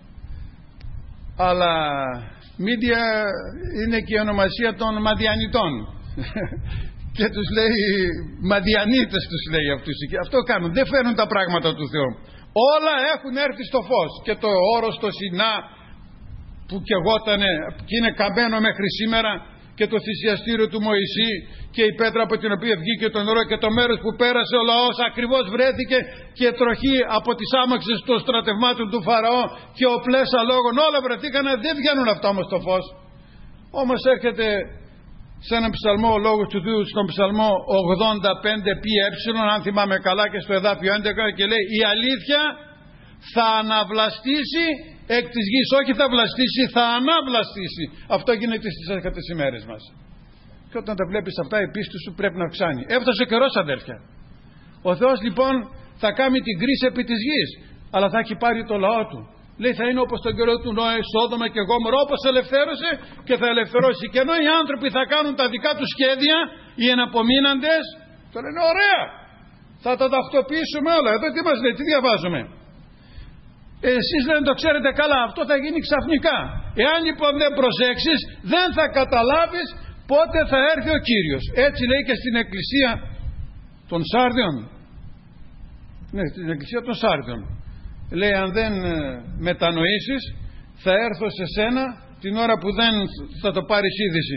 αλλά media είναι και η ονομασία των Μαδιανιτών και τους λέει Μαδιανίτες, τους λέει αυτούς. Αυτό κάνουν, δεν φέρνουν τα πράγματα του Θεού. Όλα έχουν έρθει στο φως, και το όρος στο Σινά που καιγότανε και είναι καμένο μέχρι σήμερα, και το θυσιαστήριο του Μωυσή και η πέτρα από την οποία βγήκε το νερό και το μέρος που πέρασε ο λαός ακριβώς βρέθηκε, και τροχή από τις άμαξες των στρατευμάτων του Φαραώ και ο πλέσα λόγων, όλα βρεθήκανε. Δεν βγαίνουν αυτά όμως στο φως. Όμως έρχεται σε έναν ψαλμό ο λόγος του Θεού, στον ψαλμό 85 ΠΕ, αν θυμάμαι καλά, και στο εδάφιο 11, και λέει, η αλήθεια θα αναβλαστήσει εκ της γης. Όχι θα βλαστήσει, θα αναβλαστήσει. Αυτό γίνεται στις έσχατες ημέρες μας. Και όταν τα βλέπεις αυτά, η πίστη σου πρέπει να αυξάνει. Έφτασε ο καιρός, αδέρφια. Ο Θεός λοιπόν θα κάνει την κρίση επί της γης, αλλά θα έχει πάρει το λαό του. Λέει, θα είναι όπως τον καιρό του Νόε, Σόδομα και Γόμορα, όπως ελευθέρωσε και θα ελευθερώσει. Και ενώ οι άνθρωποι θα κάνουν τα δικά τους σχέδια, οι εναπομείναντες, το λένε, ωραία, θα τα τακτοποιήσουμε όλα. Εδώ τι μας λέει, τι διαβάζουμε? Εσείς δεν το ξέρετε καλά, αυτό θα γίνει ξαφνικά. Εάν λοιπόν δεν προσέξεις, δεν θα καταλάβεις πότε θα έρθει ο Κύριος. Έτσι λέει και στην εκκλησία των Σάρδιων. Ναι, στην εκκλησία των Σάρδιων. Λέει, αν δεν μετανοήσεις, θα έρθω σε σένα την ώρα που δεν θα το πάρεις είδηση.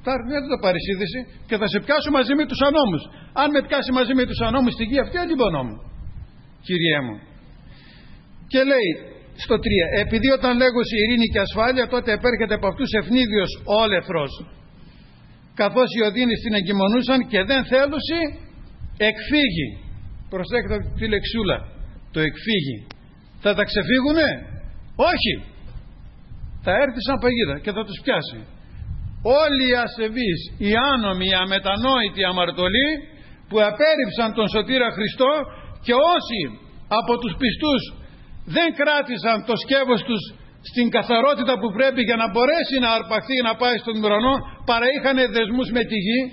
Δεν το πάρεις είδηση και θα σε πιάσω μαζί με τους ανώμους. Αν με πιάσει μαζί με τους ανώμους στη γη αυτή, αλλιμπονώ μου, Κυριέ μου. Και λέει στο 3, επειδή όταν λέγωσε ειρήνη και ασφάλεια, τότε επέρχεται από αυτούς ευνίδιος όλεθρος, καθώς οι οδύνες την εγκυμονούσαν και δεν θέλουσι εκφύγει. Προσέξτε τη λεξούλα, το εκφύγει. Θα τα ξεφύγουνε? Όχι. Θα έρθει σαν παγίδα και θα τους πιάσει. Όλοι οι ασεβείς, οι άνομοι, οι αμετανόητοι, οι αμαρτωλοί που απέρριψαν τον Σωτήρα Χριστό, και όσοι από τους πιστούς δεν κράτησαν το σκεύος τους στην καθαρότητα που πρέπει για να μπορέσει να αρπαχθεί να πάει στον ουρανό, παρά είχαν δεσμούς με τη γη.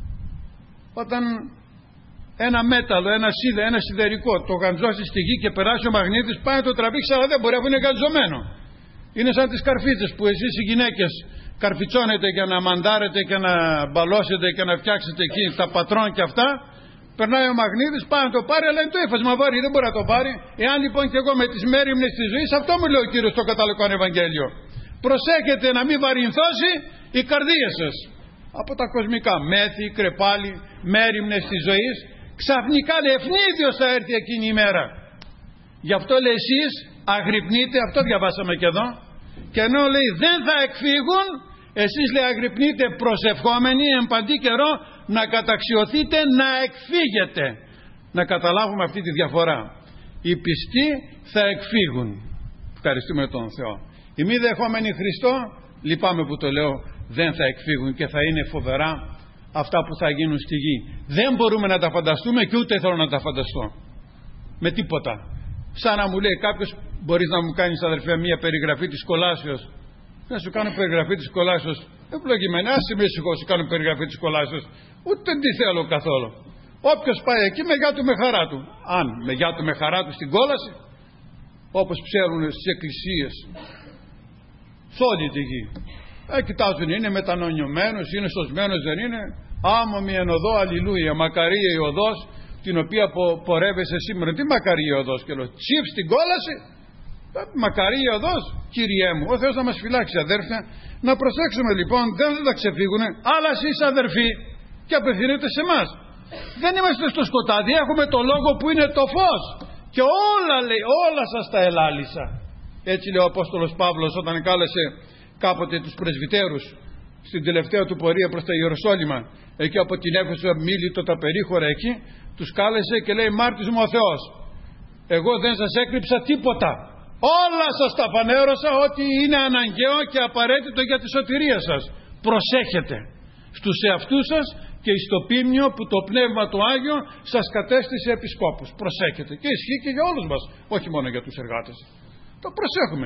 Όταν ένα μέταλλο, ένα σιδερικό το γαντζώσει στη γη και περάσει ο μαγνήτης, πάει να το τραβήξει, αλλά δεν μπορεί, αφού είναι γαντζωμένο. Είναι σαν τις καρφίτσες που εσείς οι γυναίκες καρφιτσώνετε για να μαντάρετε και να μπαλώσετε και να φτιάξετε εκεί τα πατρόν και αυτά. Περνάει ο μαγνήτης, πάει να το πάρει, αλλά είναι το ύφασμα βάρη, δεν μπορεί να το πάρει. Εάν λοιπόν και εγώ με τις μέριμνες της ζωής, αυτό μου λέει ο Κύριος στο Καταλικό Ευαγγέλιο. Προσέχετε να μην βαρυνθώσει η καρδία σας από τα κοσμικά μέθη, κρεπάλι, μέριμνες της ζωής. Ξαφνικά λέει ευνίδιος θα έρθει εκείνη η μέρα. Γι' αυτό λέει εσείς αγρυπνείτε, αυτό διαβάσαμε και εδώ. Και ενώ λέει δεν θα εκφύγουν, εσείς λέει αγρυπνείτε προσευχόμενοι εν παντή καιρό να καταξιωθείτε να εκφύγετε. Να καταλάβουμε αυτή τη διαφορά. Οι πιστοί θα εκφύγουν. Ευχαριστούμε τον Θεό. Οι μη δεχόμενοι Χριστό, λυπάμαι που το λέω, δεν θα εκφύγουν και θα είναι φοβερά αυτά που θα γίνουν στη γη. Δεν μπορούμε να τα φανταστούμε και ούτε θέλω να τα φανταστώ με τίποτα. Σαν να μου λέει κάποιος, μπορείς να μου κάνεις αδερφέ μια περιγραφή της κολάσεως? Να σου κάνω περιγραφή της κολάσεως? Ευλογημένη, άσε με ησυχώ, σου κάνω περιγραφή της κολάσεως. Ούτε τι θέλω καθόλου. Όποιος πάει εκεί με γιά του με χαρά του. Αν με γιά του με χαρά του στην κόλαση, όπως ξέρουν στις εκκλησίες σε όλη τη γη, κοιτάζουν, είναι μετανονιωμένος, είναι σωσμένος, δεν είναι? Άμμομη εν οδό, αλληλούια, μακαρία η οδός την οποία πορεύεσαι σήμερα. Τι μακαρία η οδός? Και λέω τσιπ στην κόλαση. Μακαρία η οδός, Κυριέ μου. Ο Θεός να μας φυλάξει αδέρφια. Να προσέξουμε λοιπόν, δεν θα ξεφύγουνε. Αλλά εσείς αδερφοί, και απευθύνεται σε εμάς, δεν είμαστε στο σκοτάδι, έχουμε το λόγο που είναι το φως. Και όλα λέει, όλα σας τα ελάλησα. Έτσι λέει ο Απόστολος Παύλος όταν κάλεσε κάποτε τους πρεσβυτέρους στην τελευταία του πορεία προς τα Ιεροσόλυμα, εκεί από την Έφεσο, Μίλητο, τα περίχωρα εκεί, τους κάλεσε και λέει μάρτης μου ο Θεός, εγώ δεν σας έκρυψα τίποτα, όλα σας τα φανέρωσα ότι είναι αναγκαίο και απαραίτητο για τη σωτηρία σας. Προσέχετε στους εαυτούς σας και στο πίμνιο που το Πνεύμα του Άγιο σας κατέστησε επισκόπους. Προσέχετε. Και ισχύει και για όλους μας, όχι μόνο για τους εργάτες. Το προσέχουμε.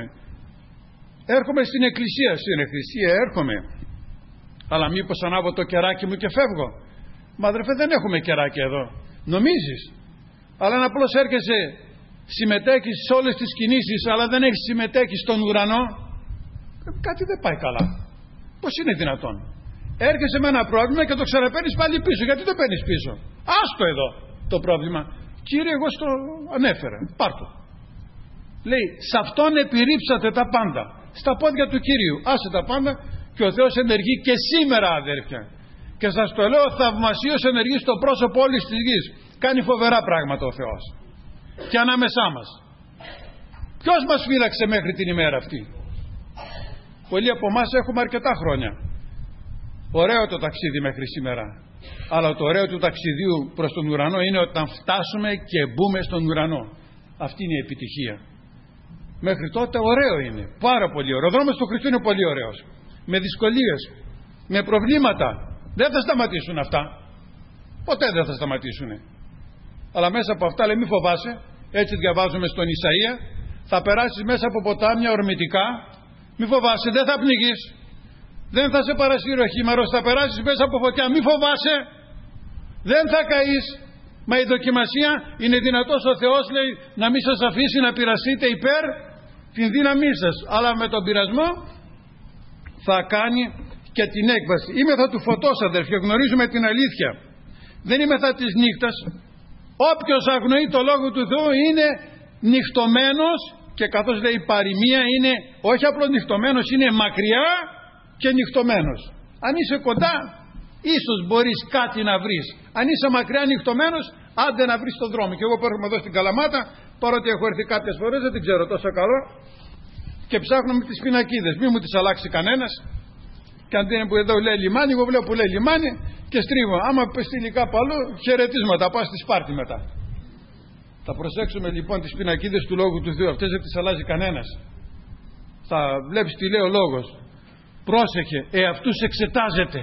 Έρχομαι στην εκκλησία, έρχομαι, αλλά μήπως ανάβω το κεράκι μου και φεύγω? Μα αδερφέ, δεν έχουμε κεράκι εδώ. Νομίζεις? Αλλά αν απλώς έρχεσαι, συμμετέχεις σε όλες τις κινήσεις, αλλά δεν έχεις συμμετέχει στον ουρανό, κάτι δεν πάει καλά. Πώς είναι δυνατόν? Έρχεσαι με ένα πρόβλημα και το ξαναπαίρνεις πάλι πίσω. Γιατί το παίρνεις πίσω? Άστο εδώ το πρόβλημα. Κύριε, εγώ στο ανέφερα. Πάρτο. Λέει, σε αυτόν επιρρύψατε τα πάντα. Στα πόδια του Κυρίου. Άσε τα πάντα και ο Θεός ενεργεί και σήμερα, αδέρφια. Και σας το λέω, θαυμασίως ενεργεί στο πρόσωπο όλης της γης. Κάνει φοβερά πράγματα ο Θεός. Και ανάμεσά μας. Ποιος μας φύλαξε μέχρι την ημέρα αυτή? Πολλοί από εμάς έχουμε αρκετά χρόνια. Ωραίο το ταξίδι μέχρι σήμερα. Αλλά το ωραίο του ταξιδίου προς τον ουρανό είναι όταν φτάσουμε και μπούμε στον ουρανό. Αυτή είναι η επιτυχία. Μέχρι τότε ωραίο είναι. Πάρα πολύ ωραίο. Ο δρόμος του Χριστού είναι πολύ ωραίος. Με δυσκολίες, με προβλήματα. Δεν θα σταματήσουν αυτά. Ποτέ δεν θα σταματήσουν. Αλλά μέσα από αυτά λέει μη φοβάσαι. Έτσι διαβάζουμε στον Ισαΐα. Θα περάσεις μέσα από ποτάμια ορμητικά. Μη φοβάσαι, δεν θα πνιγείς. Δεν θα σε παρασύρει ο χήμαρος, θα περάσεις μέσα από φωτιά. Μη φοβάσαι, δεν θα καείς. Μα η δοκιμασία είναι δυνατός ο Θεός, λέει, να μην σας αφήσει να πειραστείτε υπέρ την δύναμή σας. Αλλά με τον πειρασμό θα κάνει και την έκβαση. Είμεθα του φωτός, αδερφοί, γνωρίζουμε την αλήθεια. Δεν είμεθα της νύχτας. Όποιος αγνοεί το λόγο του Θεού είναι νυχτωμένος, και καθώς λέει η παροιμία, είναι όχι απλώς νυχτωμένος, είναι μακριά και νυχτωμένος. Αν είσαι κοντά, ίσως μπορείς κάτι να βρεις. Αν είσαι μακριά νυχτωμένος, άντε να βρεις τον δρόμο. Και εγώ που έρχομαι εδώ στην Καλαμάτα, παρότι έχω έρθει κάποιες φορές, δεν την ξέρω τόσο καλό, και ψάχνω με τις πινακίδες. Μη μου τις αλλάξει κανένας. Και αντί που εδώ λέει λιμάνι, εγώ βλέπω που λέει λιμάνι και στρίβω. Άμα στείλει κάπου αλλού, χαιρετίσματα, πάω στη Σπάρτη μετά. Θα προσέξουμε λοιπόν τις πινακίδες του Λόγου του Θεού. Αυτές δεν τις αλλάζει κανένας. Θα βλέπεις τι λέει ο Λόγος. Πρόσεχε, εαυτούς εξετάζεται.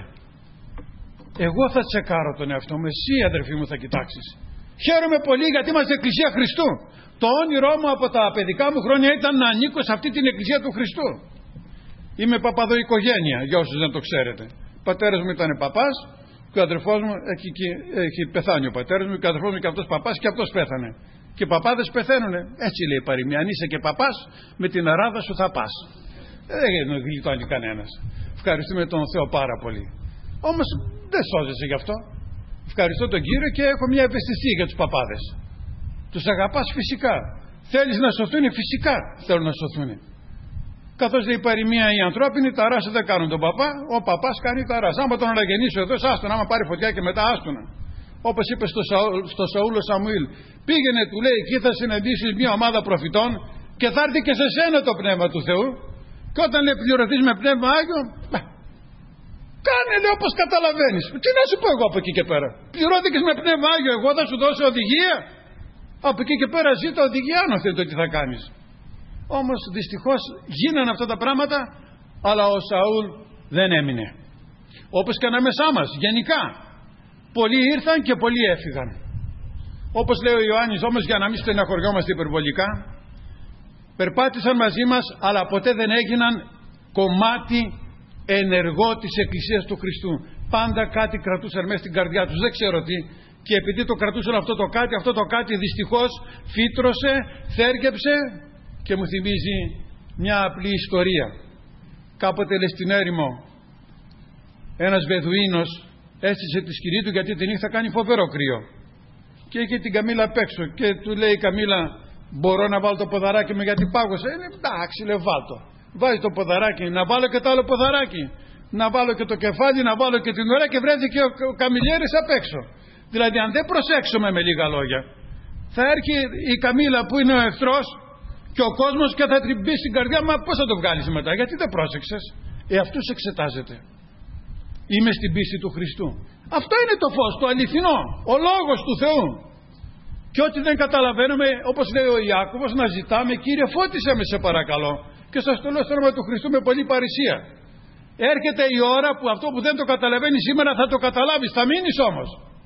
Εγώ θα τσεκάρω τον εαυτό μου, εσύ αδερφοί μου θα κοιτάξεις. Χαίρομαι πολύ γιατί είμαστε Εκκλησία Χριστού. Το όνειρό μου από τα παιδικά μου χρόνια ήταν να ανήκω σε αυτή την Εκκλησία του Χριστού. Είμαι παπαδοοικογένεια, για όσους δεν το ξέρετε. Ο πατέρας μου ήταν παπάς και ο αδερφός μου έχει πεθάνει ο πατέρας μου και ο αδερφός μου και αυτός παπάς και αυτός πέθανε. Και οι παπάδες πεθαίνουνε. Έτσι λέει η παροιμία. Αν είσαι και παπάς, με την αράδα σου θα πας. Δεν γλιτώνει κανένας. Ευχαριστούμε τον Θεό πάρα πολύ. Όμως δεν σώζεσαι γι' αυτό. Ευχαριστώ τον Κύριο και έχω μια ευαισθησία για τους παπάδες. Τους αγαπάς φυσικά. Θέλεις να σωθούν, φυσικά θέλουν να σωθούν. Καθώς λέει η παροιμία, οι ανθρώπινοι ταράσα δεν κάνουν τον παπά, ο παπάς κάνει ταράσα. Άμα τον αναγεννήσω εδώ, άστον, άμα πάρει φωτιά και μετά άστονα. Όπως είπε στο Σαούλο Σαμουήλ, πήγαινε, του λέει, εκεί θα συναντήσεις μια ομάδα προφητών και θα έρθει και σε σένα το πνεύμα του Θεού. Και όταν λέει πληρωθείς με πνεύμα Άγιο, κάνε λέει όπως καταλαβαίνεις. Τι να σου πω εγώ από εκεί και πέρα. Πληρώθηκες με πνεύμα Άγιο, εγώ θα σου δώσω οδηγία. Από εκεί και πέρα ζήτα οδηγία, αν θέλετε τι θα κάνεις. Όμως δυστυχώς γίνανε αυτά τα πράγματα, αλλά ο Σαούλ δεν έμεινε. Όπως και ανάμεσά μας γενικά. Πολλοί ήρθαν και πολλοί έφυγαν. Όπως λέει ο Ιωάννης, όμως για να μην στεναχωριόμαστε υπερβολικά, περπάτησαν μαζί μας, αλλά ποτέ δεν έγιναν κομμάτι ενεργό της Εκκλησίας του Χριστού. Πάντα κάτι κρατούσαν μέσα στην καρδιά τους, δεν ξέρω τι, και επειδή το κρατούσαν αυτό το κάτι δυστυχώς φύτρωσε, θέργεψε. Και μου θυμίζει μια απλή ιστορία. Κάποτε λέει στην έρημο ένας Βεδουίνος έστησε τη σκηνή του γιατί τη νύχτα κάνει φοβερό κρύο και είχε την καμήλα απ' έξω και του λέει η καμήλα, μπορώ να βάλω το ποδαράκι μου γιατί πάγωσε? Εντάξει, λέει, βάλτο. Βάζει το ποδαράκι, να βάλω και το άλλο ποδαράκι, να βάλω και το κεφάλι, να βάλω και την ώρα, και βρέθηκε ο καμιλιέρης απ' έξω. Δηλαδή αν δεν προσέξουμε, με λίγα λόγια, θα έρχει η καμήλα που είναι ο εχθρός και ο κόσμος και θα τριμπήσει στην καρδιά. Μα πώς θα το βγάλεις μετά? Γιατί δεν πρόσεξες? Αυτούς εξετάζεται. Είμαι στην πίστη του Χριστού. Αυτό είναι το φως, το αληθινό, ο Λόγος του Θεού. Και ό,τι δεν καταλαβαίνουμε, όπως λέει ο Ιάκωβος, να ζητάμε, Κύριε φώτισε με σε παρακαλώ. Και σας το λέω στο όνομα του Χριστού με πολλή παρησία. Έρχεται η ώρα που αυτό που δεν το καταλαβαίνει σήμερα θα το καταλάβεις, θα μείνεις όμως.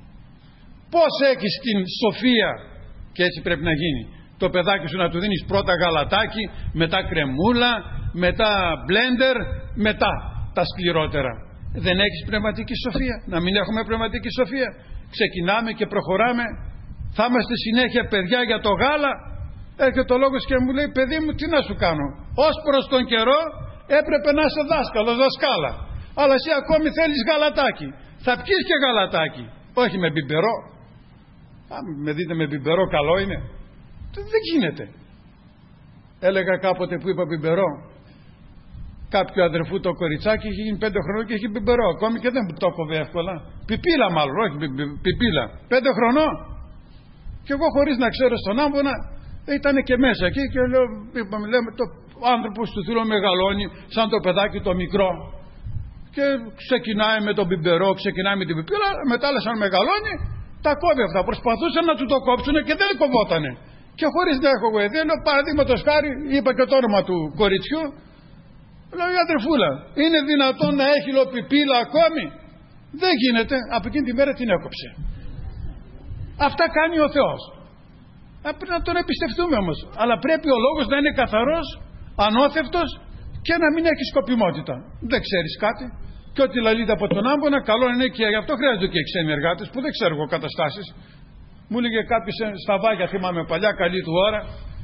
Πώς έχεις την σοφία, και έτσι πρέπει να γίνει, το παιδάκι σου να του δίνεις πρώτα γαλατάκι, μετά κρεμούλα, μετά μπλέντερ, μετά τα σκληρότερα. Δεν έχεις πνευματική σοφία? Να μην έχουμε πνευματική σοφία? Ξεκινάμε και προχωράμε, θα είμαστε συνέχεια παιδιά για το γάλα. Έρχεται ο Λόγος και μου λέει, παιδί μου, τι να σου κάνω? Ως προς τον καιρό έπρεπε να είσαι δάσκαλος, δασκάλα, αλλά εσύ ακόμη θέλεις γαλατάκι. Θα πιείς και γαλατάκι, όχι με μπιμπερό. Αν με δείτε με μπιμπερό, καλό είναι? Δεν γίνεται. Έλεγα κάποτε που είπα μπιμπερό, κάποιο αδερφού το κοριτσάκι έχει γίνει 5 χρονών και έχει μπιμπερό ακόμη και δεν το κόβει εύκολα. Πιπίλα μάλλον, όχι πιπίλα. 5 χρονών. Και εγώ χωρίς να ξέρω στον άμπονα ήταν και μέσα εκεί και λέω, λέμε, το άνθρωπο του Θεού μεγαλώνει σαν το παιδάκι το μικρό. Και ξεκινάει με τον μπιμπερό, ξεκινάει με την πιπίλα, μετά σαν μεγαλώνει τα κόβει αυτά. Προσπαθούσαν να του το κόψουν και δεν κοβότανε. Και χωρίς να έχω γοητεία, λέω, παραδείγματος χάρη, είπα και το όνομα του κοριτσιού, λέω, η αδερφούλα, είναι δυνατόν να έχει λοπιπίλα ακόμη? Δεν γίνεται. Από εκείνη τη μέρα την έκοψε. Αυτά κάνει ο Θεός. Πρέπει να τον εμπιστευτούμε όμως. Αλλά πρέπει ο λόγος να είναι καθαρός, ανώθευτος και να μην έχει σκοπιμότητα. Δεν ξέρεις κάτι. Και ό,τι λαλείται από τον άμπονα, καλό είναι, και γι' αυτό χρειάζονται και οι ξένοι εργάτες που δεν ξέρω εγώ καταστάσεις. Μου έλεγε κάποιος στα Βάγια, θυμάμαι παλιά, καλή του ώρα,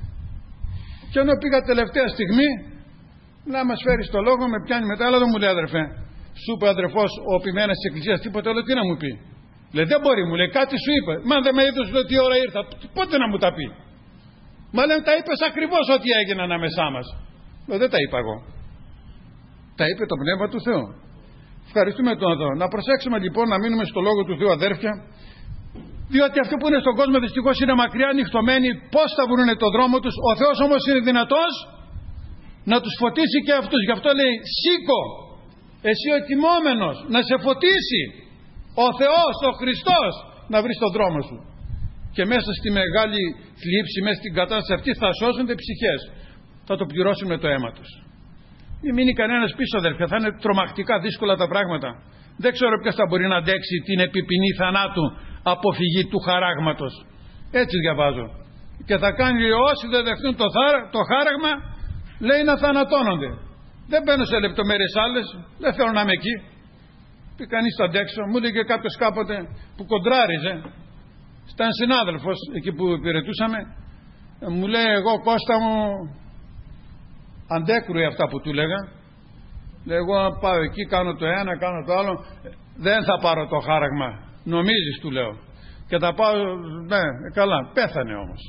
και ενώ πήγα τελευταία στιγμή να μας φέρει το λόγο, με πιάνει μετά, αλλά δεν μου λέει, αδερφέ, σου είπε ο αδερφός ο ποιμένας της εκκλησίας τίποτα? Λέω, τι να μου πει? Λέει, δεν μπορεί, μου λέει, κάτι σου είπε. Μα δεν με είδες τι ώρα ήρθα? Πότε να μου τα πει? Μα λέει, τα είπες ακριβώς ό,τι έγινε ανάμεσά μας. Λέω, δεν τα είπα εγώ. Τα είπε το Πνεύμα του Θεού. Ευχαριστούμε τον Θεό. Να προσέξουμε λοιπόν να μείνουμε στο Λόγο του Θεού, αδέρφια, διότι αυτοί που είναι στον κόσμο δυστυχώς είναι μακριά ανοιχτωμένοι. Πώς θα βρουν τον δρόμο τους? Ο Θεός όμως είναι δυνατός να τους φωτίσει και αυτούς. Γι' αυτό λέει, σήκω εσύ ο κοιμόμενος, να σε φωτίσει ο Θεός, ο Χριστός, να βρεις τον δρόμο σου. Και μέσα στη μεγάλη θλίψη, μέσα στην κατάσταση αυτή, θα σώσονται ψυχές. Θα το πληρώσουν με το αίμα τους. Μην μείνει κανένας πίσω, αδέρφια. Θα είναι τρομακτικά δύσκολα τα πράγματα. Δεν ξέρω ποιος θα μπορεί να αντέξει την επιποινή θανάτου, αποφυγή του χαράγματος. Έτσι διαβάζω. Και θα κάνει όσοι δεν δεχτούν το χάραγμα, λέει, να θανατώνονται. Δεν μπαίνω σε λεπτομέρειες άλλες. Δεν θέλω να είμαι εκεί. Πει κανείς θα αντέξω. Μου έλεγε κάποιος κάποτε που κοντράριζε. Ήταν συνάδελφος εκεί που υπηρετούσαμε. Μου λέει, εγώ Κώστα μου, αντέκρουε αυτά που του λέγα. Λέει, εγώ πάω εκεί, κάνω το ένα, κάνω το άλλο. Δεν θα πάρω το χάραγμα. Νομίζεις, του λέω. Και θα πάω, ναι, καλά. Πέθανε όμως.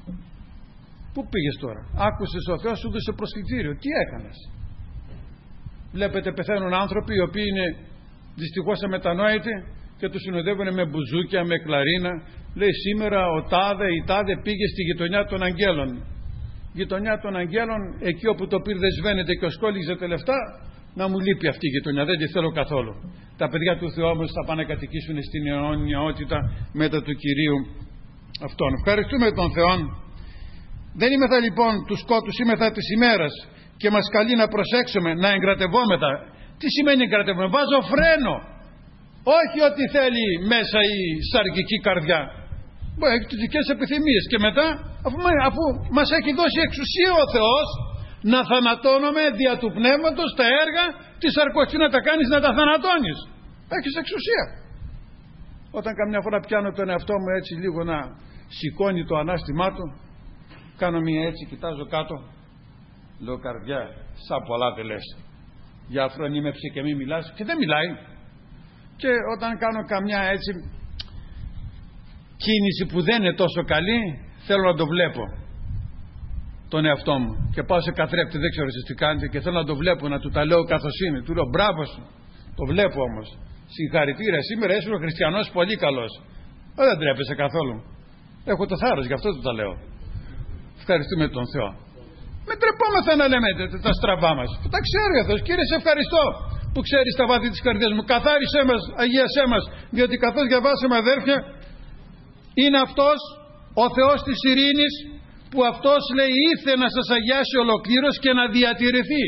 Πού πήγες τώρα? Άκουσες ο Θεός, σου δώσε προσκλητήριο. Τι έκανες? Βλέπετε, πεθαίνουν άνθρωποι οι οποίοι είναι δυστυχώς αμετανόητοι και τους συνοδεύουν με μπουζούκια, με κλαρίνα. Λέει, σήμερα ο τάδε, η τάδε πήγε στη γειτονιά των αγγέλων. Γειτονιά των αγγέλων, εκεί όπου το πυρ δεσβαίνεται και ο σκόλιζε τα λεφτά, να μου λείπει αυτή η γειτονιά, δεν τη θέλω καθόλου. Τα παιδιά του Θεού όμως θα πάνε να κατοικήσουν στην αιώνιότητα μετά του Κυρίου αυτόν. Ευχαριστούμε τον Θεό. Δεν είμεθα λοιπόν τους σκότους, είμεθα της ημέρας, και μας καλεί να προσέξουμε, να εγκρατευόμεθα. Τι σημαίνει εγκρατευόμεθα? Βάζω φρένο. Όχι ότι θέλει μέσα η σαρκική καρδιά. Έχει τις δικές επιθυμίες. Και μετά, αφού μας έχει δώσει εξουσία ο Θεός να θανατώνουμε δια του πνεύματος τα έργα της σαρκός, να τα κάνεις να τα θανατώνεις. Έχεις εξουσία. Όταν καμιά φορά πιάνω τον εαυτό μου έτσι λίγο να σηκώνει το ανάστημά του, κάνω μία έτσι, κοιτάζω κάτω, λέω, καρδιά, σαν πολλά δεν λες. Για αφρονίμευσε και μη μιλάς. Και δεν μιλάει. Και όταν κάνω καμιά έτσι κίνηση που δεν είναι τόσο καλή, θέλω να το βλέπω τον εαυτό μου. Και πάω σε καθρέφτη, δεν ξέρω εσείς τι κάνετε, και θέλω να το βλέπω, να του τα λέω καθώς είναι. Του λέω, μπράβο σου. Το βλέπω όμως. Συγχαρητήρια, σήμερα ήσουν ο χριστιανός πολύ καλός. Δεν τρέπεσαι καθόλου. Έχω το θάρρος, γι' αυτό του τα λέω. Ευχαριστούμε τον Θεό. Με τρεπόμεθα να λέμε τα στραβά μας. Τα ξέρει ο Θεός. Κύριε, σε ευχαριστώ που ξέρεις τα βάθη της καρδιάς μου. Καθάρισέ μας, αγίασέ μας, διότι καθώς διαβάσαμε, αδέρφια, είναι αυτός ο Θεός της ειρήνης, που αυτός λέει ήρθε να σας αγιάσει ολοκλήρως και να διατηρηθεί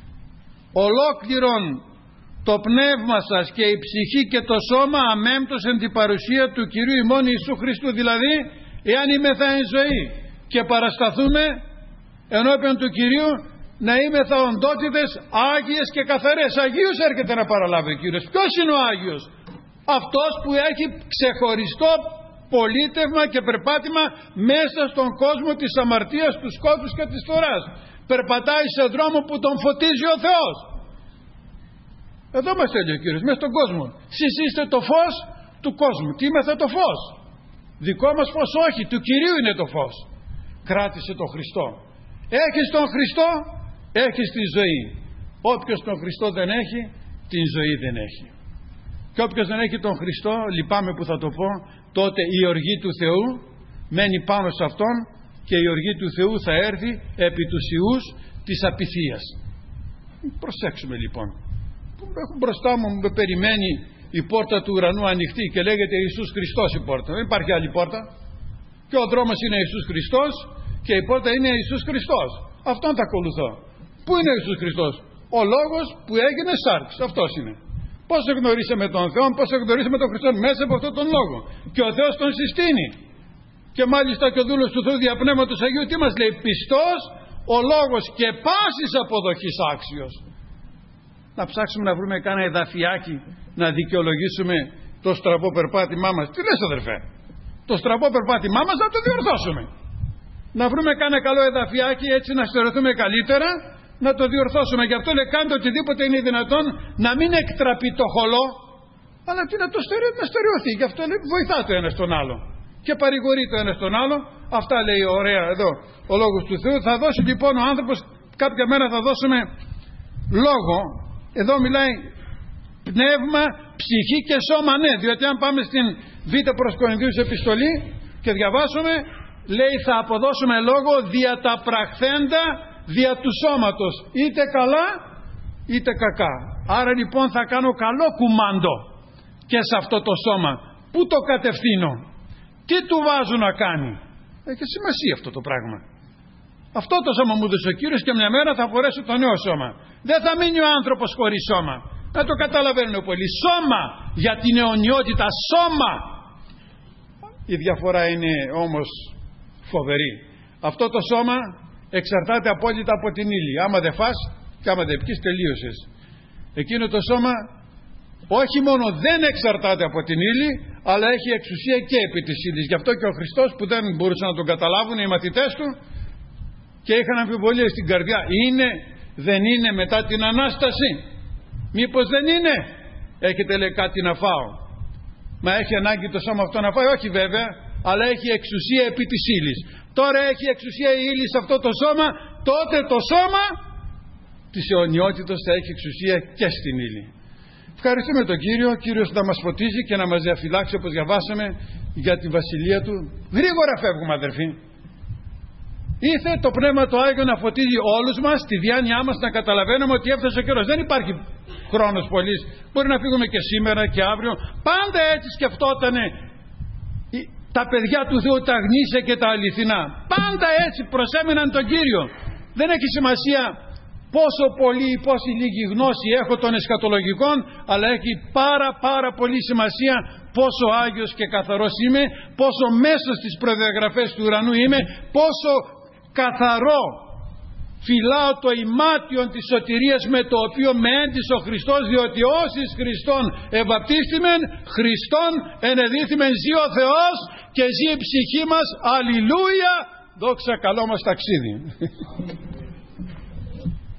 ολόκληρον το πνεύμα σας και η ψυχή και το σώμα αμέμπτος εν την παρουσία του Κυρίου ημών Ιησού Χριστού. Δηλαδή, εάν είμεθα εν ζωή και παρασταθούμε ενώπιον του Κυρίου, να είμεθα οντότητες άγιες και καθαρές. Αγίους έρχεται να παραλάβει ο Κύριος. Ποιος είναι ο Άγιος? Αυτός που έχει ξεχωριστό πολίτευμα και περπάτημα μέσα στον κόσμο της αμαρτίας, του σκότους και της φθοράς. Περπατάει σε δρόμο που τον φωτίζει ο Θεός. Εδώ μας έλεγε ο Κύριος, μέσα στον κόσμο. Σεις είστε το φως του κόσμου. Τι είμεθα το φως? Δικό μας φως όχι, του Κυρίου είναι το φως. Κράτησε τον Χριστό. Έχεις τον Χριστό, έχεις τη ζωή. Όποιος τον Χριστό δεν έχει, την ζωή δεν έχει. Και όποιος δεν έχει τον Χριστό, λυπάμαι που θα το πω, τότε η οργή του Θεού μένει πάνω σε αυτόν, και η οργή του Θεού θα έρθει επί τους ιούς της απειθίας. Προσέξουμε λοιπόν. Έχω μπροστά μου, με περιμένει η πόρτα του ουρανού ανοιχτή και λέγεται Ιησούς Χριστός η πόρτα. Δεν υπάρχει άλλη πόρτα. Και ο δρόμος είναι Ιησούς Χριστός και η πόρτα είναι Ιησούς Χριστός. Αυτόν θα ακολουθώ. Πού είναι ο Ιησούς Χριστός? Ο λόγος που έγινε σάρξ. Αυτός είναι. Πώς γνωρίσαμε τον Θεό, πώς γνωρίσαμε τον Χριστό? Μέσα από αυτόν τον λόγο. Και ο Θεός τον συστήνει. Και μάλιστα και ο δούλος του Θεού δια Πνεύματος Αγίου τι μας λέει? Πιστός ο λόγος και πάσης αποδοχής άξιος. Να ψάξουμε να βρούμε κάνα εδαφιάκι να δικαιολογήσουμε το στραβό περπάτημά μας. Τι λες, αδερφέ? Το στραβό περπάτημά μας να το διορθώσουμε. Να βρούμε κάνα καλό εδαφιάκι, έτσι να στερεθούμε καλύτερα, να το διορθώσουμε. Γι' αυτό λέει, κάντε οτιδήποτε είναι δυνατόν να μην εκτραπεί το χολό, αλλά τι να το στερεωθεί. Γι' αυτό λέει, βοηθά το ένα τον άλλο και παρηγορεί το ένα τον άλλο. Αυτά λέει ωραία εδώ ο λόγος του Θεού. Θα δώσει λοιπόν ο άνθρωπος, κάποια μέρα θα δώσουμε λόγο. Εδώ μιλάει πνεύμα, ψυχή και σώμα. Ναι, διότι αν πάμε στην Β' προς Κορινθίους επιστολή και διαβάσουμε, λέει θα αποδώσουμε λόγο δια τα πραχθέντα δια του σώματος, είτε καλά είτε κακά. Άρα λοιπόν θα κάνω καλό κουμάντο και σε αυτό το σώμα. Πού το κατευθύνω, τι του βάζω να κάνει? Έχει σημασία αυτό το πράγμα. Αυτό το σώμα μου δώσε ο Κύριος και μια μέρα θα φορέσω το νέο σώμα. Δεν θα μείνει ο άνθρωπος χωρίς σώμα. Δεν το καταλαβαίνουν πολύ. Σώμα για την αιωνιότητα, σώμα. Η διαφορά είναι όμως φοβερή. Αυτό το σώμα εξαρτάται απόλυτα από την ύλη. Άμα δεν φας και άμα δεν πιείς, τελείωσες. Εκείνο το σώμα όχι μόνο δεν εξαρτάται από την ύλη, αλλά έχει εξουσία και επί της ύλης. Γι' αυτό και ο Χριστός, που δεν μπορούσαν να τον καταλάβουν οι μαθητές του και είχαν αμφιβολίες στην καρδιά, είναι, δεν είναι μετά την Ανάσταση? Μήπως δεν είναι? Έχετε, λέει, κάτι να φάω? Μα έχει ανάγκη το σώμα αυτό να φάει? Όχι βέβαια, αλλά έχει εξουσία επί της ύλης. Τώρα έχει εξουσία η ύλη σε αυτό το σώμα, τότε το σώμα της αιωνιότητος θα έχει εξουσία και στην ύλη. Ευχαριστούμε τον Κύριο, ο Κύριος να μας φωτίζει και να μας διαφυλάξει, όπως διαβάσαμε, για τη βασιλεία του. Γρήγορα φεύγουμε, αδερφοί. Ήθε το Πνεύμα το Άγιο να φωτίζει όλους μας, τη διάνοιά μας, να καταλαβαίνουμε ότι έφτασε ο καιρός. Δεν υπάρχει χρόνος πολύς. Μπορεί να φύγουμε και σήμερα και αύριο. Πάντα έτσι σκεφτότανε τα παιδιά του Θεού, τα γνήσια και τα αληθινά. Πάντα έτσι προσέμεναν τον Κύριο. Δεν έχει σημασία πόσο πολύ ή πόση λίγη γνώση έχω των εσχατολογικών, αλλά έχει πάρα πολύ σημασία πόσο Άγιος και καθαρός είμαι, πόσο μέσα στις προδιαγραφές του ουρανού είμαι, πόσο καθαρό φυλάω το ημάτιον της σωτηρίας με το οποίο με έντυσε ο Χριστός, διότι όσοι Χριστόν ευαπτίστημεν, Χριστόν ενεδίθημεν, ζει ο Θεός και ζει η ψυχή μας. Αλληλούια, δόξα, καλό μας ταξίδι.